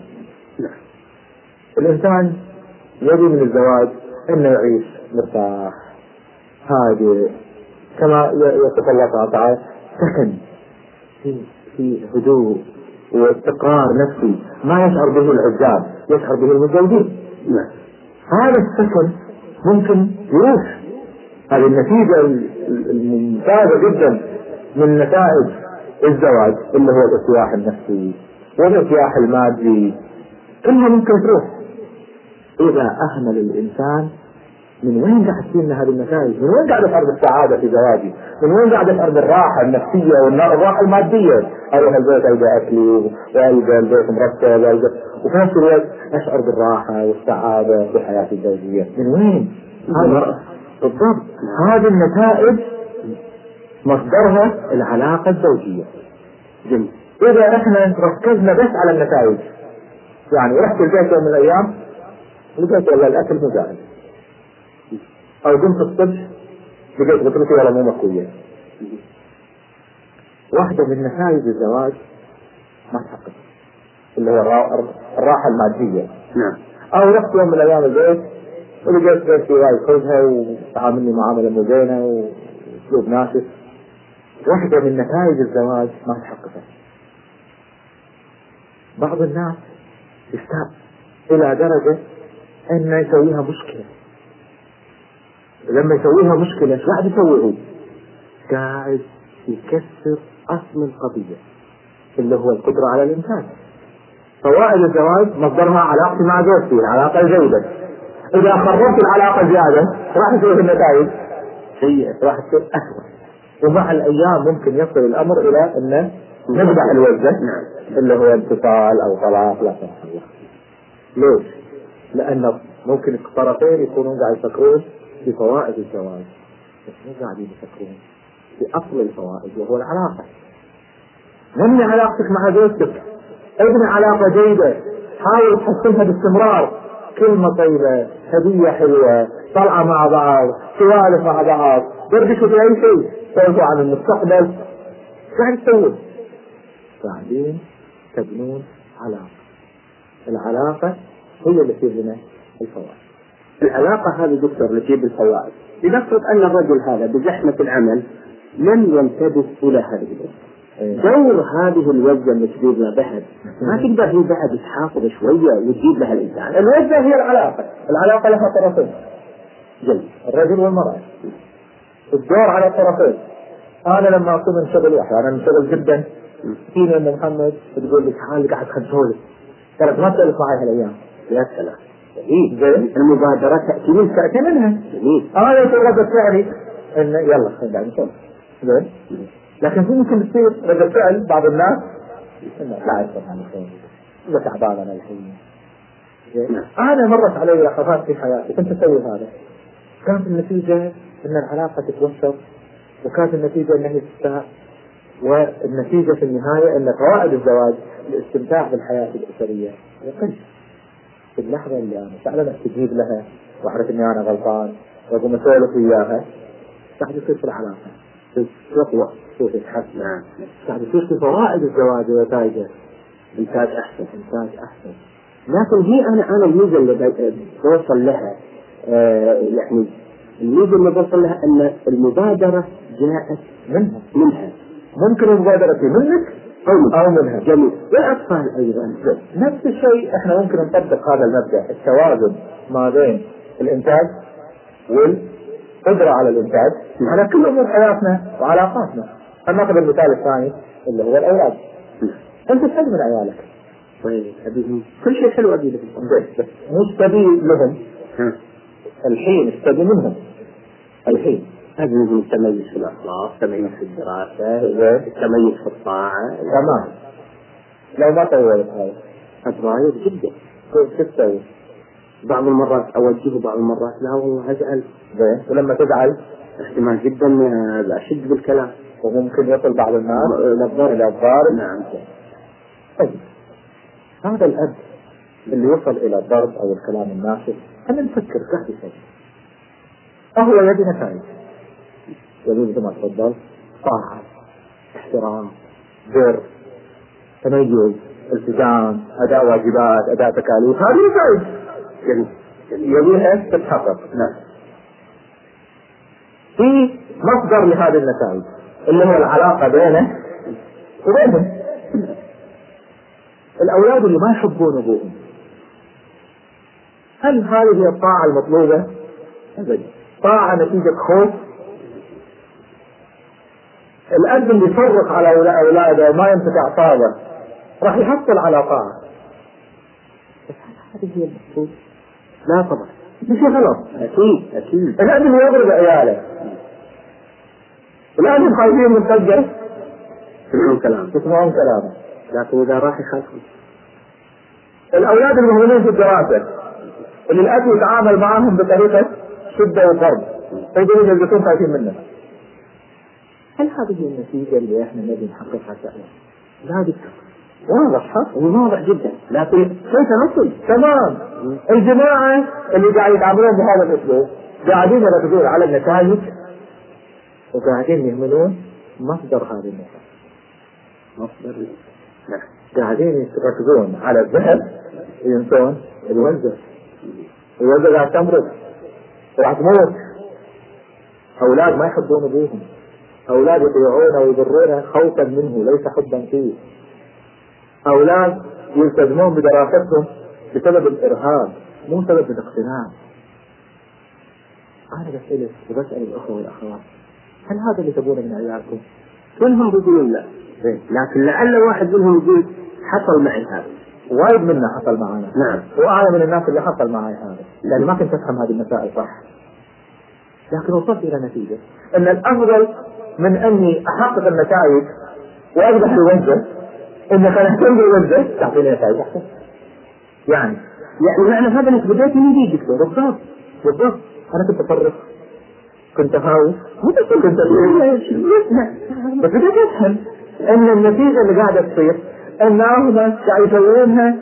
الإنسان يريد من الزواج إنه يعيش مرتاح هادئ، كما يصف الله تعالى سكن في في هدوء واستقرار نفسي ما يشعر به العزاب، يشعر به المتزوجين. هذا السكن ممكن يروح. هذه النتيجة الممتازة جدا من نتائج الزواج اللي هو الارتياح النفسي والارتياح المادي، كلها ممكن تروح إذا أهمل الإنسان. من وين قاعد تجينا هذه النتائج؟ من وين قاعد أشعر بالسعادة في زواجي؟ من وين قاعد أشعر بالراحة النفسية والراحة المادية؟ أروح البيت ألقى أكلي وألقى البيت مرتب وألقى، وفي نفس الوقت أشعر بالراحة والسعادة في حياتي الزوجية. من وين؟ هذا بالضبط. هذه النتائج مصدرها العلاقة الزوجية. جميل. إذا إحنا ركزنا بس على النتائج، يعني رحت البيت يوم من الأيام لقيت والله الأكل مو جاهز، أو قمت الصبح لقيت غسلتي ولا مو مكوية، واحدة من نتائج الزواج ما تحقق اللي هو الراحة المادية. نعم. أو رحت يوم من الأيام البيت ولقيت بيتي وايد خذها وتعاملني معاملة مو زينة وأسلوب ناشف، واحدة من نتائج الزواج ما تحققت. بعض الناس يستاب إلى درجة إنه يسويها مشكلة. لما يسويها مشكلة شو قاعد يسوي هو؟ قاعد يكسر أصل القضية اللي هو القدرة على الإنتاج. فوائد الزواج مصدرها علاقتي مع زوجتي، العلاقة الجيدة. إذا خربت العلاقة زيادة راح يصير النتائج سيئة، راح تصير أسوأ. ومع الأيام ممكن يصل الأمر إلى أن نبدأ الوزة اللي هو انفصال أو طلاق. لا سمح الله. ليش؟ لأن ممكن الطرفين يكونون قاعد يفكرون في فوائد الزواج بس مو قاعدين يفكرون في أصل الفوائد وهو العلاقة. نبني علاقتك مع زوجتك، ابني علاقة جيدة، حاول تحسنها باستمرار، كلمة طيبة، هدية حلوة، طلعة مع بعض، سوالف مع بعض، دردشوا في أي شيء، سولفوا عن المستقبل، قاعد تسوي بعدين تبنون علاقة. العلاقة هي اللي تجيب لنا الفوائد. العلاقة هذه دكتور اللي تجيب الفوائد. لنفرض أن الرجل هذا بزحمة العمل لم ينتبه إلى هذه الوزة. دور هذه الوزة اللي تجيب لها ذهب ما تقدر هي بعد تحافظ شوية وتجيب لها الإنسان. الوزة هي العلاقة، العلاقة لها طرفين. جميل. الرجل والمرأة، الدور على الطرفين. أنا لما أكون من شغلي أحيانا من شغل جدا فينا أن محمد تقول لي تعال قاعد خدهولي ترى ما تسولف معي هالأيام. يا سلام. جميل. زين. المبادرة تأتي من تأتي منها. جميل. أنا يقول رد فعلي إنه يلا خلينا نسولف. زين. لكن في ممكن تصير رد فعل بعض الناس إنه لا يصير عن الخير إذا تعبان أنا الحين. أنا مرت علي لحظات في حياتي كنت أسوي هذا، كانت النتيجة إن العلاقة تتوسط، وكانت النتيجة إنه يستاء، والنتيجة في النهاية إن فوائد الزواج الاستمتاع بالحياة الأسرية يقل. في اللحظة اللي أنا فعلا أستجيب لها وأعرف إني أنا غلطان وأقوم أسولف وياها، قاعد يصير في العلاقة تقوى، تصير تتحسن، قاعد يصير في فوائد الزواج ونتائجه إنتاج أحسن، إنتاج أحسن. لكن هي أنا أنا الميزة اللي بوصل لها آه يعني اللي اللي بوصل لها أن المبادرة جاءت منها منها ممكن المبادرة منك أو, أو منها. جميل. والأطفال أيضا نفس الشيء. احنا ممكن نطبق هذا المبدأ، التوازن ما بين الإنتاج والقدرة على الإنتاج على كل أمور حياتنا وعلاقاتنا. ناخذ المثال الثاني اللي هو الأولاد. أنت تحب من عيالك طيب أبيهم كل شيء حلو أبي لهم، بس مش تبي لهم الحين، تبي منهم الحين أبيهم التميز في الأخلاق، التميز في الدراسة، التميز في الطاعة. تمام. لو ما سويت هذا أتغير جدا. كيف تسوي؟ بعض المرات أوجهه، بعض المرات لا والله أزعل. زين. ولما تزعل احتمال جدا أشد بالكلام وممكن يصل بعض الناس إلى الضرب. نعم. طيب هذا الأب اللي يوصل إلى الضرب أو الكلام الناشف، خلينا نفكر قاعد يسوي أهو يبي نتائج، يبي مثل ما تفضل طاعة، احترام، بر، تميز، التزام، أداء واجبات، أداء تكاليف. هذه نتائج يبيها تتحقق. نعم. في مصدر لهذه النتائج اللي هو العلاقة بينه وبينهم. الأولاد اللي ما يحبون أبوهم، هل هذه هي الطاعة المطلوبة؟ أبدا. طاعة نتيجة خوف. الأب اللي يفرق على أولاده وما يمسك أعصابه راح يحصل على طاعة. هذه هي المقصود؟ لا طبعا، مش غلط. أكيد أكيد. الأب اللي يضرب عياله، الأب خايفين من فجر يسمعون كلام يسمعون كلامه، لكن إذا راح يخافون. الأولاد المهملين في الدراسة اللي الأب يتعامل معهم بطريقة شدة وضرب، فيقولون يجلسون خايفين منه. هل هذه هي النتيجة اللي احنا نبي نحققها فعلا؟ لا دكتور. واضح، ها؟ واضح جدا، لكن كيف نصل؟ تمام. الجماعة اللي قاعد يتعاملون بهذا الأسلوب قاعدين يركزون على النتائج وقاعدين يهملون مصدر هذه النتائج. مصدر نعم. قاعدين يركزون على الذهب وينسون الوزن. الوزن قاعد تمرض وراح تموت. أولاد ما يحبون أبوهم، أولاد يطيعونه ويضرونه خوفا منه ليس حبا فيه. أولاد يلتزمون بدراستهم بسبب الإرهاب مو سبب الاقتناع. أنا بسألك وبسأل الأخوة والأخوات، هل هذا اللي تبونه من عيالكم؟ كلهم بيقولون لا، لكن لعل واحد منهم يقول حصل معي هذا. وايد منا حصل معنا. نعم. وأنا من الناس اللي حصل معي هذا، لأن ما كنت أفهم هذه المسائل صح. لكن وصلت إلى نتيجة أن الأفضل من أني أحقق النتائج وأذبح الوزن إن كان أهتم بالوزن تعطيني نتائج أحسن. يعني يعني معنى هذا أنك بدأت من جديد دكتور. بالضبط بالضبط. أنا كنت أفرق، كنت أهاوي، كنت بس بدأت أفهم أن النتيجة اللي قاعدة تصير أن هم قاعد يسوونها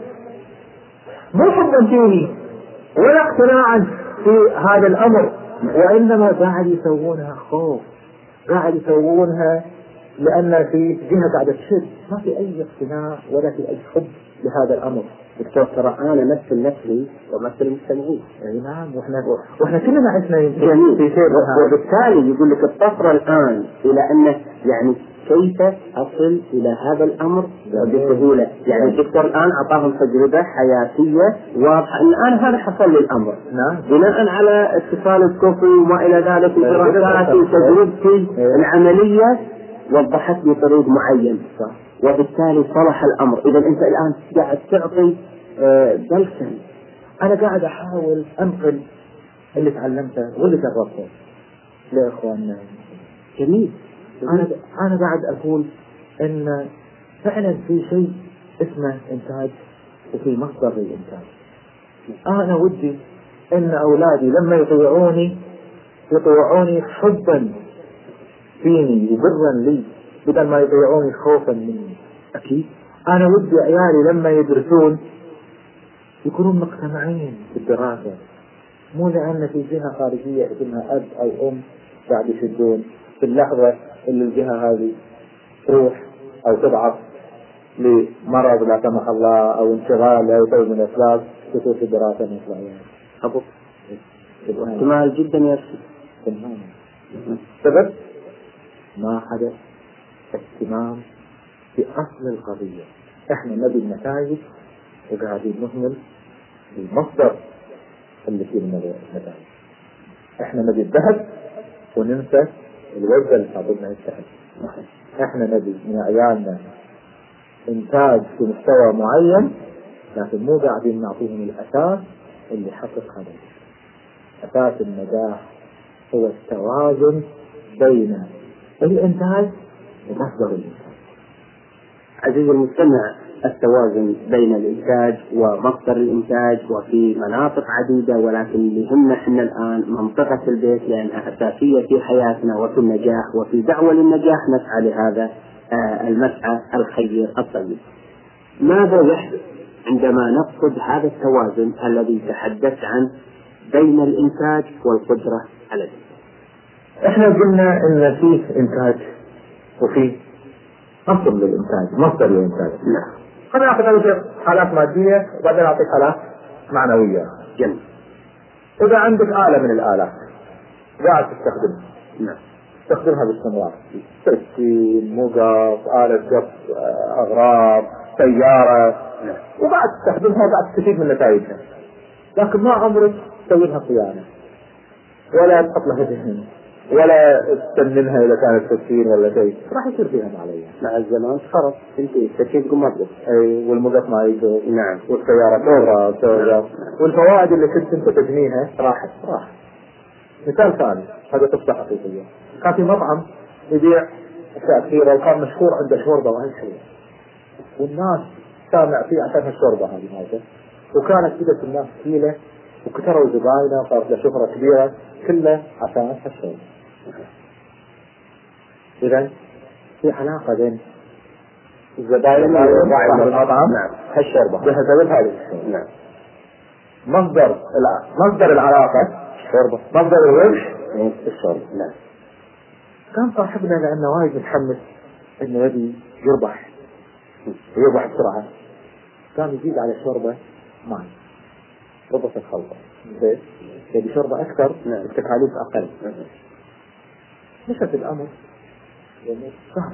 مو حبا فيني ولا اقتناعا في هذا الأمر، وإنما قاعد يسوونها خوف، قاعد يسوونها لأن في جهة قاعدة تشد، ما في أي اقتناع ولا في أي حب لهذا الأمر. دكتور ترى أنا مثل نفسي ومثل المستمعين. أي نعم. وإحنا وإحنا كلنا عشنا جميل في شيء، وبالتالي يقول لك الطفرة الآن إلى أنه يعني كيف أصل إلى هذا الأمر بسهولة. يعني الدكتور الآن أعطاهم تجربة حياتية واضحة أن أنا هذا حصل لي الأمر. نعم. بناء على اتصال الكفر وما إلى ذلك ودراساتي وتجربتي العملية وضحت لي طريق معين، وبالتالي صلح الأمر. إذا أنت الآن قاعد تعطي بلسم. أنا قاعد أحاول أنقل اللي تعلمته واللي جربته لإخواننا. جميل. أنا أنا قاعد أقول إن فعلا في شيء اسمه إنتاج وفي مصدر للإنتاج. أنا ودي إن أولادي لما يطيعوني يطيعوني حبا فيني وبرا لي بدل ما يطيعوني خوفا مني. أكيد. أنا ودي عيالي لما يدرسون يكونون مقتنعين بالدراسة، مو لأن في جهة خارجية اسمها أب أو أم قاعد يشدون في اللحظة اللي الجهة هذه تروح أو تضعف لمرض لا سمح الله أو انشغال أو سبب من الأسباب تصير في الدراسة مثل يعني. أبو احتمال جدا يرسل تماما. السبب ما حدث اهتمام في أصل القضية. احنا نبي النتائج وقاعدين نهمل المصدر اللي فيه النتائج. احنا نبي الذهب وننسى الوجبة اللي حاطبنا الذهب. احنا نبي من عيالنا انتاج في مستوى معين، لكن مو قاعدين نعطيهم الاساس اللي يحقق هذا. اساس النجاح هو التوازن بين الانتاج ومصدر الانتاج. عزيزي المستمع، التوازن بين الإنتاج ومصدر الإنتاج وفي مناطق عديدة، ولكن اللي يهمنا احنا الآن منطقة البيت لأنها أساسية في حياتنا وفي النجاح وفي دعوة للنجاح نسعى لهذا المسعى الخير الطيب. ماذا يحدث عندما نفقد هذا التوازن الذي تحدثت عنه بين الإنتاج والقدرة على الإنتاج؟ احنا قلنا ان فيه انتاج وفيه مصدر للإنتاج، مصدر للإنتاج. نعم. خلينا ناخذ أول حالات مادية وبعدين نعطيك حالات معنوية. جميل. إذا عندك آلة من الآلات قاعد تستخدمها. نعم. تستخدمها باستمرار. سكين، مقص، آلة جف أغراض، سيارة. نعم. وقاعد تستخدمها وقاعد تستفيد من نتائجها. لكن ما عمرك تسوي لها صيانة. ولا تحط لها دهن. ولا تسننها إذا كانت سكين ولا شيء، راح يصير فيها معلية. مع الزمان خرب تنتهي السكين تقوم مضبط. أي والمقص ما يجوز. نعم. والسيارة تورا تورا. والفوائد اللي كنت انت تبنيها راحت راح. مثال ثاني، هذا قصة حقيقية. كان في مطعم يبيع أشياء كثيرة وكان مشهور عنده شوربة وهي حلوة. والناس سامع فيه عشان الشوربة هذه مالته. وكانت كده الناس ثقيلة وكثروا زباينه وصارت له شهرة كبيرة كله عشان الشوربة. إذا في علاقة بين الزباين وصاحب المطعم هالشوربة بسبب هذه الشوربة. نعم. مصدر مصدر العلاقة الشوربة، مصدر الربح الشوربة. نعم. كان صاحبنا لأنه وايد متحمس إنه يبي يربح ويربح بسرعة، كان يزيد على الشوربة ماء ربط الخلطة. زين. يبي شوربة أكثر التكاليف أقل. مشت الأمر يعني شهر،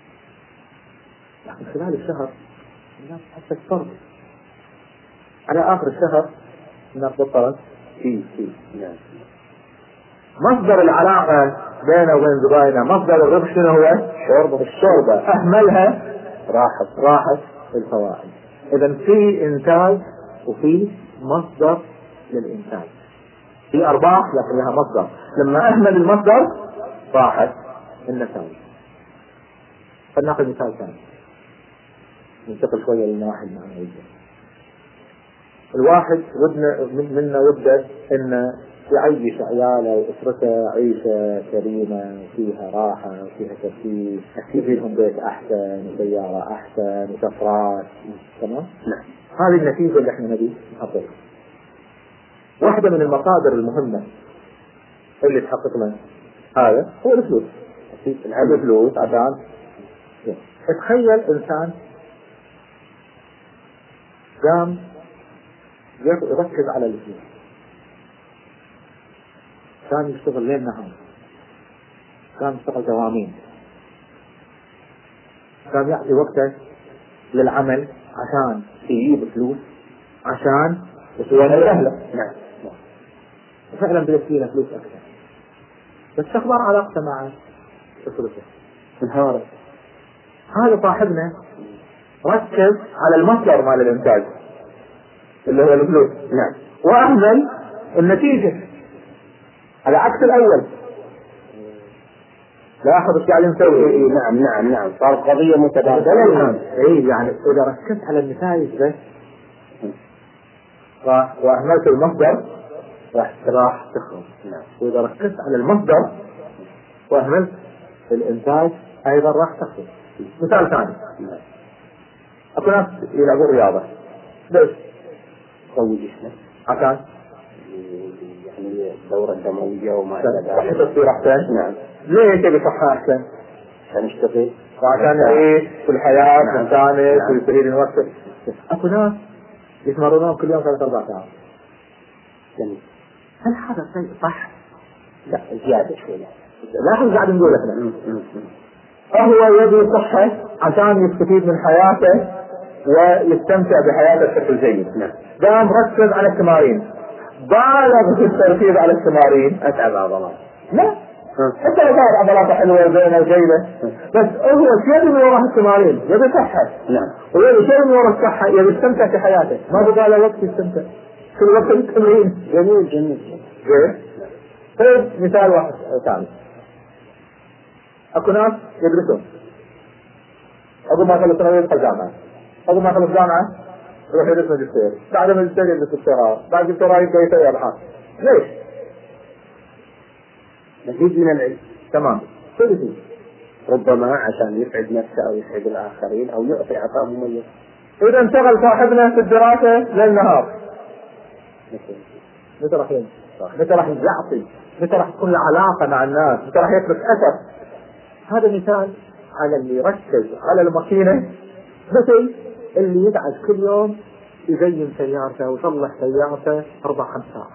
لكن خلال الشهر الناس حست فرق. على آخر الشهر الناس بطلت في في نعم. مصدر العلاقة بينه وبين زباينه، مصدر الربح شنو هو؟ الشوربة. الشوربة أهملها راحت راحت الفوائد. إذا في إنتاج وفي مصدر للإنتاج. في أرباح لكن لها مصدر. لما أهمل المصدر راحت النتائج. فلنأخذ مثال ثاني ننتقل شوية للنواحي المعنوية. الواحد ودنا منا وده إنه يعيش عياله وأسرته عيشة كريمة وفيها راحة وفيها ترفيه، يجيلهم بيت أحسن وسيارة أحسن وسفرات. تمام؟ نعم. هذه النتيجة اللي احنا نبي نحققها. واحدة من المصادر المهمة اللي تحقق لنا هذا هو الفلوس. هذا الفلوس عشان تخيل إنسان قام يركز على الفلوس، كان يشتغل ليل نهار، كان يشتغل دوامين، كان يعطي وقته للعمل عشان يجيب فلوس عشان يسوي أهله. نعم. وفعلا بيصير فلوس أكثر، بس أخبار علاقته مع أسرته انهارت. هذا صاحبنا ركز على المصدر مال الإنتاج اللي هو الفلوس. نعم. وأهمل النتيجة على عكس الأول. لاحظ ايش قاعد نسوي. نعم نعم نعم. صارت قضية متبادلة. اي يعني إذا ركزت على النتائج بس وأهملت المصدر راح راح تخرب. نعم. وإذا ركزت على المصدر وأهملت الإنتاج أيضا راح تخرب. مثال ثاني. نعم. أكو ناس يلعبون رياضة. ليش؟ قوي جسمه عشان يعني الدورة الدموية وما إلى ذلك. صحته تصير أحسن. نعم. ليه تبي صحة أحسن؟ عشان يشتغل وعشان يعيش في الحياة مستانس نعم. ويستفيد من وقته. أكو ناس يتمرنون كل يوم ثلاث أربع ساعات. جميل. هل هذا شيء صح؟ لا زيادة شوية. لاحظ قاعد نقول احنا هو يبي صحة عشان يستفيد من حياته ويستمتع بحياته بشكل جيد. نعم. قام ركز على التمارين، بالغ في التركيز على التمارين، أتعب عضلات. لا حتى لو كانت عضلاته حلوة وزينة وجيدة، بس هو شيء من وراء التمارين يبي صحة. نعم. ويبي شيء من وراء الصحة يبي يستمتع في حياته، ما بقى له وقت يستمتع كل وقت التمرين. جميل جميل جميل. طيب مثال واحد ثاني، اكو ناس يدرسون اقول ما خلص ثانوية يدخل جامعة، اقول ما خلص جامعة يروح يدرس ماجستير، بعد الماجستير يدرس دكتوراه، بعد الدكتوراه يبدا يسوي ابحاث. ليش؟ مزيد من العلم. تمام. كل ربما عشان يسعد نفسه او يسعد الاخرين او يعطي عطاء مميز. اذا انشغل صاحبنا في الدراسة ليل نهار، متى راح ينجح؟ متى راح يعطي؟ متى راح تكون له علاقة مع الناس؟ متى راح يترك اثر؟ هذا مثال على اللي يركز على الماكينة، مثل اللي يقعد كل يوم يزين سيارته ويصلح سيارته اربع خمس ساعات.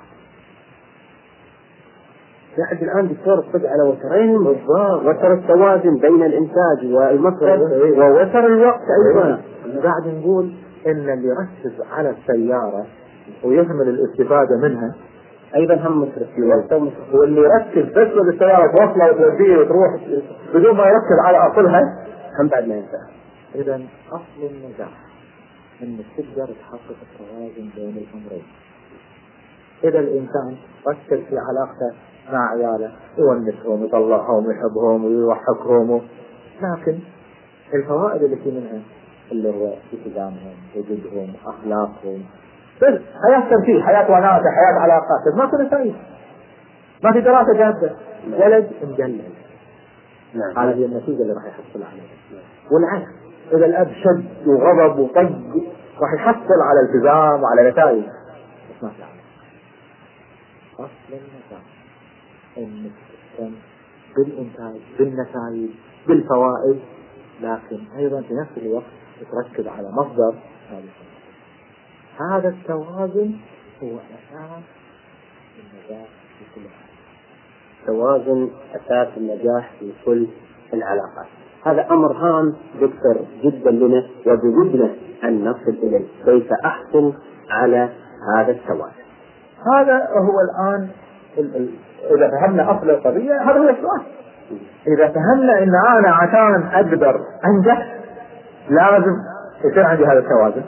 لحد الآن دكتور اتفق على وترين بالضبط، وتر التوازن بين الإنتاج والمصرف ووتر الوقت أيضا. قاعد نقول إن اللي يركز على السيارة ويهمل الاستفادة منها أيضا هم مصرف، واللي يركز بس بالسيارة توصله وتوديه وتروح بدون ما يركز على أصلها هم بعد ما ينفع. إذا أصل النجاح إنك تقدر تحقق التوازن بين الأمرين. إذا الإنسان ركز في علاقته مع عياله يونسهم ويطلعهم ويحبهم ويضحكهم، لكن الفوائد اللي في منها اللي هو التزامهم وجودهم أخلاقهم، بس حياة تمثيل، حياة وناسة، حياة علاقات، ما كل شيء، ما في دراسة جادة، ولد مجلل. نعم. هذه النتيجة اللي راح يحصل عليها. والعكس إذا الأب شد وغضب وطق راح يحصل على التزام وعلى نتائج، بس ما في عمل. أصل النجاح إنك تهتم بالإنتاج بالنتائج بالفوائد، لكن أيضا في نفس الوقت تركز على مصدر هذا. هذا التوازن هو أساس النجاح في كل حاجة. توازن أساس النجاح في كل العلاقات. هذا أمر هام دكتور جدا لنا، وبودنا أن نصل إليه كيف أحصل على هذا التوازن. هذا هو الآن ال ال إذا فهمنا أصل القضية هذا هو السؤال. إذا فهمنا إن أنا عشان أقدر أنجح لازم يصير عندي هذا التوازن،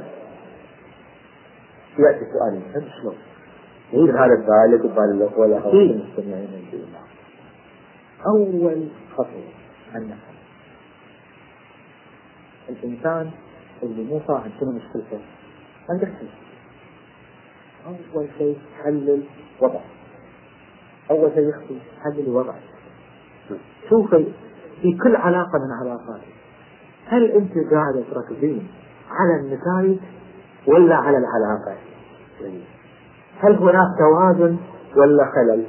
يأتي سؤالي هل شلون؟ يمكن هذا بالك وبال الأخوة ولا أول المستمعين يجيبون. أول خطوة النفس. الإنسان اللي مو فاهم شنو مشكلته ما يقدر يحل. أول شيء حلل وضع، أول شيء يخفي حلل وضع. شوفي في كل علاقة من علاقاتك هل أنت قاعدة تركزين على النتائج ولا على العلاقة؟ هل هناك توازن ولا خلل؟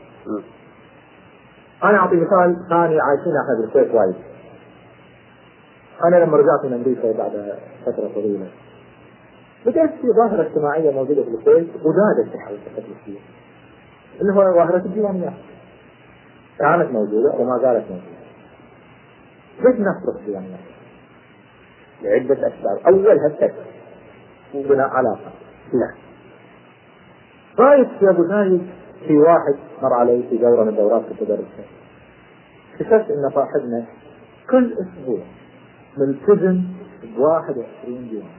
أنا أعطي مثال ثاني عايشين احنا بالكويت وايد. أنا لما رجعت من أمريكا بعد فترة طويلة بدأت في ظاهرة اجتماعية موجودة في الكويت وزادت في حوالي فترة كثيرة، اللي هو ظاهرة الديوانيات. كانت موجودة وما زالت موجودة. ليش نفرق الديوانيات؟ لعدة أسباب. أولها التكس وبناء علاقة. نعم. رايت يا أبو زايد في واحد مر علي في دورة من دورات التدرس، اكتشفت إن صاحبنا كل أسبوع ملتزم بواحد وعشرين ديوان.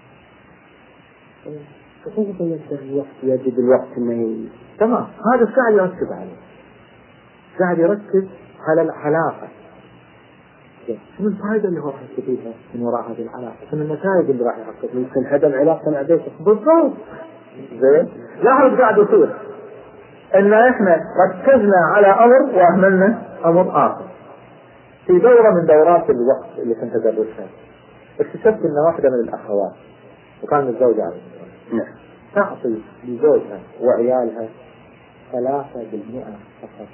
كيف يقدر الوقت يجد الوقت إنه تمام؟ هذا قاعد يركز عليه، قاعد يركز على العلاقة. شنو الفائدة اللي هو راح يستفيدها من وراء هذه العلاقة؟ شنو النتائج اللي راح يحققها؟ ممكن هدم علاقة مع بيته. بالضبط. زين. لاحظ قاعد يصير ان احنا ركزنا على امر واهملنا امر اخر. في دورة من دورات الوقت اللي كنت ادرسها اكتشفت ان واحدة من الاخوات وكان متزوجة على نعم تعطي لزوجها وعيالها ثلاثة بالمئة فقط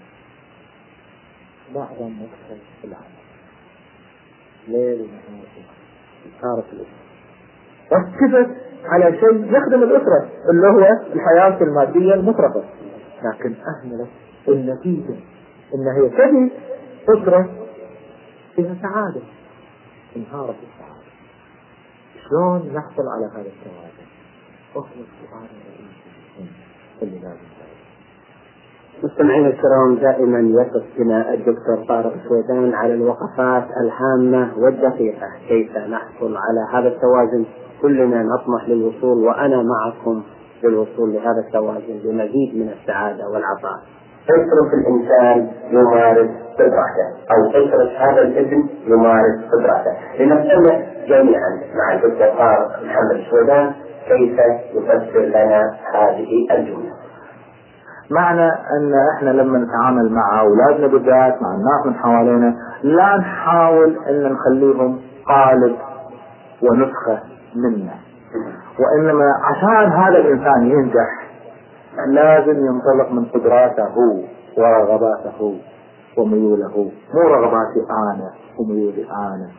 معظم وقتها في العمل ليل ونهار صارت الأسرة. ركزت على شيء يخدم الأسرة اللي هو الحياة المادية المترفة، لكن أهملت النتيجة إن هي تجد أسرة فيها سعادة، انهارت السعادة. شلون نحصل على هذا التوازن؟ وهو السؤال الرئيسي اللي لازم. مستمعينا الكرام، دائما يقف بنا الدكتور طارق السويدان على الوقفات الهامة والدقيقة كيف نحصل على هذا التوازن. كلنا نطمح للوصول، وأنا معكم للوصول لهذا التوازن بمزيد من السعادة والعطاء. اترك الإنسان يمارس قدرته، أو اترك هذا الابن يمارس قدرته. لنستمع جميعا مع الدكتور طارق محمد السويدان كيف يفسر لنا هذه الجملة. معنى ان احنا لما نتعامل مع اولادنا بالذات، مع الناس من حوالينا، لا نحاول ان نخليهم قالب ونسخة منا، وانما عشان هذا الانسان ينجح لازم ينطلق من قدراته هو ورغباته وميوله، مو رغباتي انا وميولي انا.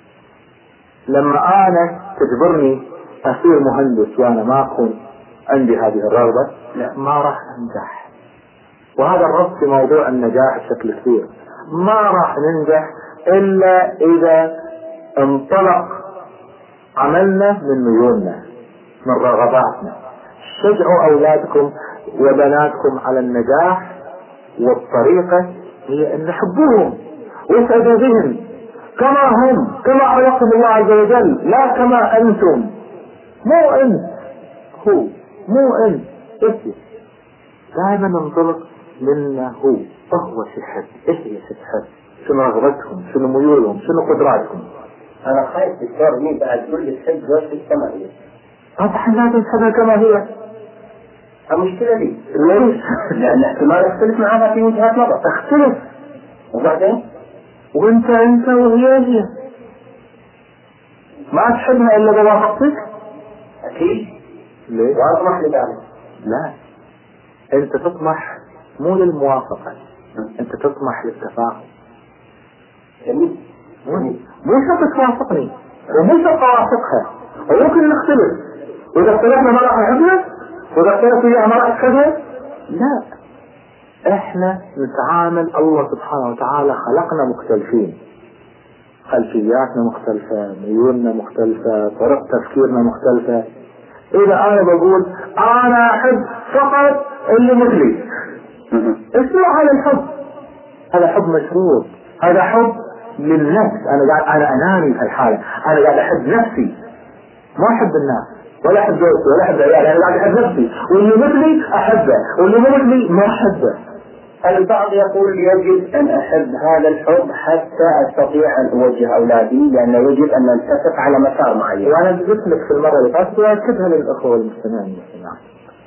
لما انا تجبرني اصير مهندس وانا ما اكون عندي هذه الرغبة، لا ما راح انجح. وهذا الربط في موضوع النجاح بشكل كثير. ما راح ننجح الا اذا انطلق عملنا من ميولنا، من رغباتنا. شجعوا اولادكم وبناتكم على النجاح، والطريقة هي ان نحبوهم واسعدوا بهم كما هم، كما خلقهم الله عز وجل، لا كما انتم. مو انت هو، مو انت انت. دائما ننطلق منه هو. هو يحب، ايش هي تحب، شنو رغبتهم، شنو ميولهم، شنو قدراتهم. انا خايف دكتور مين بعد تقول لي تحب زوجتك كما هي. طبعا لازم تحبها كما هي. المشكلة دي ليش؟ لأن احتمال اختلف معها في وجهات نظر. اختلف وبعدين وانت انت وهي هي. ما تحبها الا بوافقتك؟ اكيد. ليه؟ واطمح لذلك. لا، انت تطمح مو للموافقة، انت تطمح للتفاهم. جميل. مو شرط توافقني ومو شرط اوافقها، وممكن نختلف، واذا اختلفنا ما راح نحبها، واذا اختلف وياها ما راح تحبها. لا، احنا نتعامل، الله سبحانه وتعالى خلقنا مختلفين، خلفياتنا مختلفة، ميولنا مختلفة، طرق تفكيرنا مختلفة. اذا انا بقول انا احب فقط اللي مثلي، اسمع هذا الحب، هذا حب مشروط، هذا حب للنفس. انا قاعد انا اناني في الحالة، انا قاعد احب نفسي، ما احب الناس ولا احب زوجتي ولا احب عيالي، انا قاعد احب نفسي، واللي مثلي احبه واللي مو مثلي ما احبه. البعض يقول يجب ان احب هذا الحب حتى استطيع ان اوجه اولادي، لانه يجب ان نتفق على مسار معين. وانا قلت لك في المرة اللي فاتت واكدها للاخوة المستمعين والمستمعات،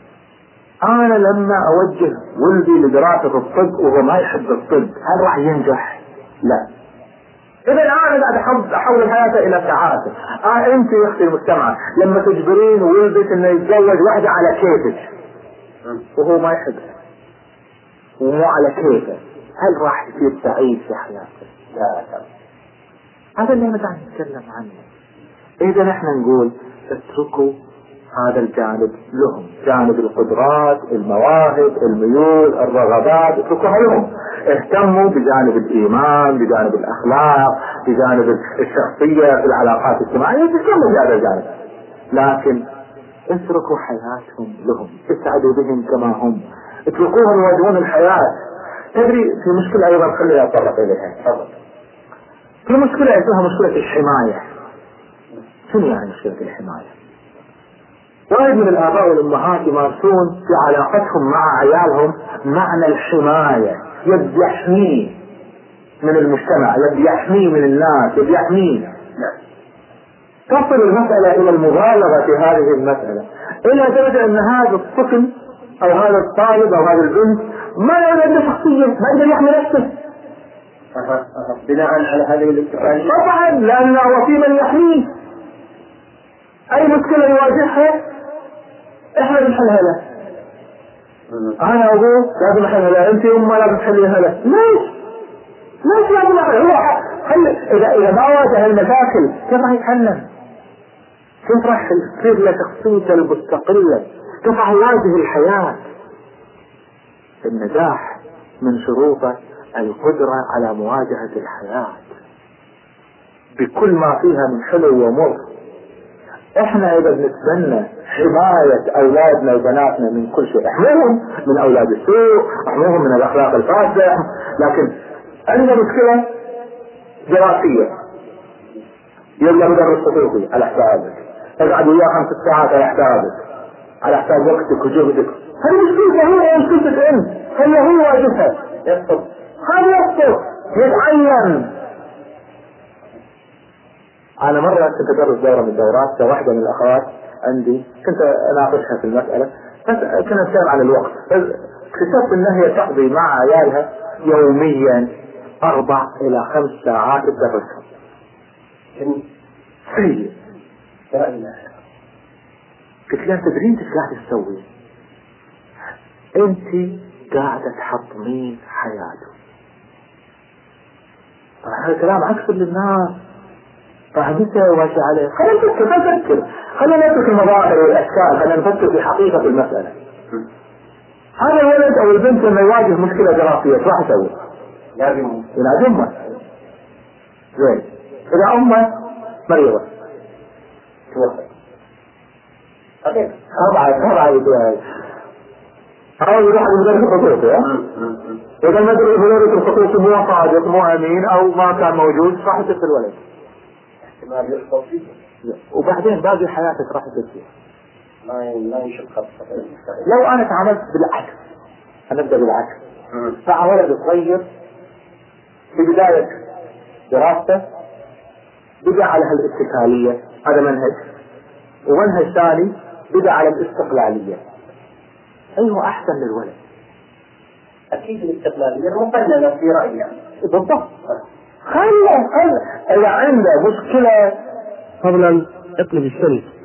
انا لما اوجه ولدي لدراسة الطب وهو ما يحب الطب، هل راح ينجح؟ لا. اذا انا قاعد احب احول حياته الى سعادة. آه انت يا اختي المستمعة لما تجبرين ولدك انه يتزوج واحدة على كيفك وهو ما يحبها ومو على كيفه، هل راح يصير سعيد في حياته؟ لا لا. هذا اللي انا قاعد نتكلم عنه. اذا نحن نقول اتركوا هذا الجانب لهم، جانب القدرات، المواهب، الميول، الرغبات، اتركوها لهم. اهتموا بجانب الايمان، بجانب الاخلاق، بجانب الشخصية، في العلاقات الاجتماعية، اهتموا بهذا الجانب، لكن اتركوا حياتهم لهم، اسعدوا بهم كما هم، اتركوهم يواجهون الحياة. تدري في مشكلة ايضا خليني اتطرق اليها. تفضل. في مشكلة اسمها مشكلة الحماية. شنو يعني مشكلة الحماية؟ وايد من الاباء والامهات يمارسون في علاقتهم مع عيالهم معنى الحماية، يبي يحميه من المجتمع، يبي يحميه من الناس، يبي يحميه. تصل المسألة الى المبالغة في هذه المسألة، الى درجة ان هذا الطفل او هذا الطالب او هذا البنت ما عنده شخصية، ما يقدر يحمي نفسه. أه أه. بناء على هذه الاتفاقية طبعا، لانه هو في من يحميه. اي مشكلة يواجهها احنا بنحلها له. انا اقول لازم احلها له، انت امه لازم تحليها له. ليش؟ ليش لازم احلها؟ هو حل. اذا اذا ما واجه المشاكل كيف راح يتحلم؟ كيف راح تصير له شخصيته المستقلة؟ كيف راح يواجه الحياة؟ النجاح من شروطه القدرة على مواجهة الحياة بكل ما فيها من حلو ومر. احنا اذا بنتبنى حماية اولادنا وبناتنا من كل شيء، احموهم من اولاد السوء، احموهم من الاخلاق الفاسدة، لكن عندنا مشكلة دراسية، يلا مدرس خصوصي على حسابك، اقعد وياه خمس ساعات على حسابك، على حساب وقتك وجهدك. هذه مشكلة هي مشكلتك انت، هي هي واجهها يسقط، هذا يسقط يتعين. انا مرة كنت ادرس دورة من الدورات، كواحدة من الاخوات عندي كنت اناقشها في المسألة، كنا نتكلم عن الوقت، اكتشفت ان هي تقضي مع عيالها يوميا اربع الى خمس ساعات تدرسها. سيء. قلت لها تدرين ايش قاعدة تسوي؟ انت قاعدة تحطمين حياته. هذا كلام عكس للناس، فهمتها وماشي عليه. خلينا نفكر خلينا نفكر خلينا نترك المظاهر والاشكال، خلينا نفكر في حقيقة المسألة. هذا الولد او البنت لما يواجه مشكلة دراسية ايش راح يسوي؟ لازم ينادي امه. زين، اذا امه مريضة توفى طبعا طبعا او يروح المدرس الخصوصي. اذا المدرس الخصوصي مو صادق مو امين او ما كان موجود راح يسكت الولد، وبعدين باقي حياتك راح تسكت. ما يشوف خطة. لو انا تعاملت بالعكس، هنبدا بالعكس، مع ولد صغير في بداية دراسته بدأ على هالاتكالية، هذا منهج، ومنهج ثاني بدأ على الاستقلالية. ايوه احسن للولد؟ اكيد الاستقلالية مقننة في رأيي. بالضبط. خلى خلى اللي عنده مشكلة قبل اطلب الشريك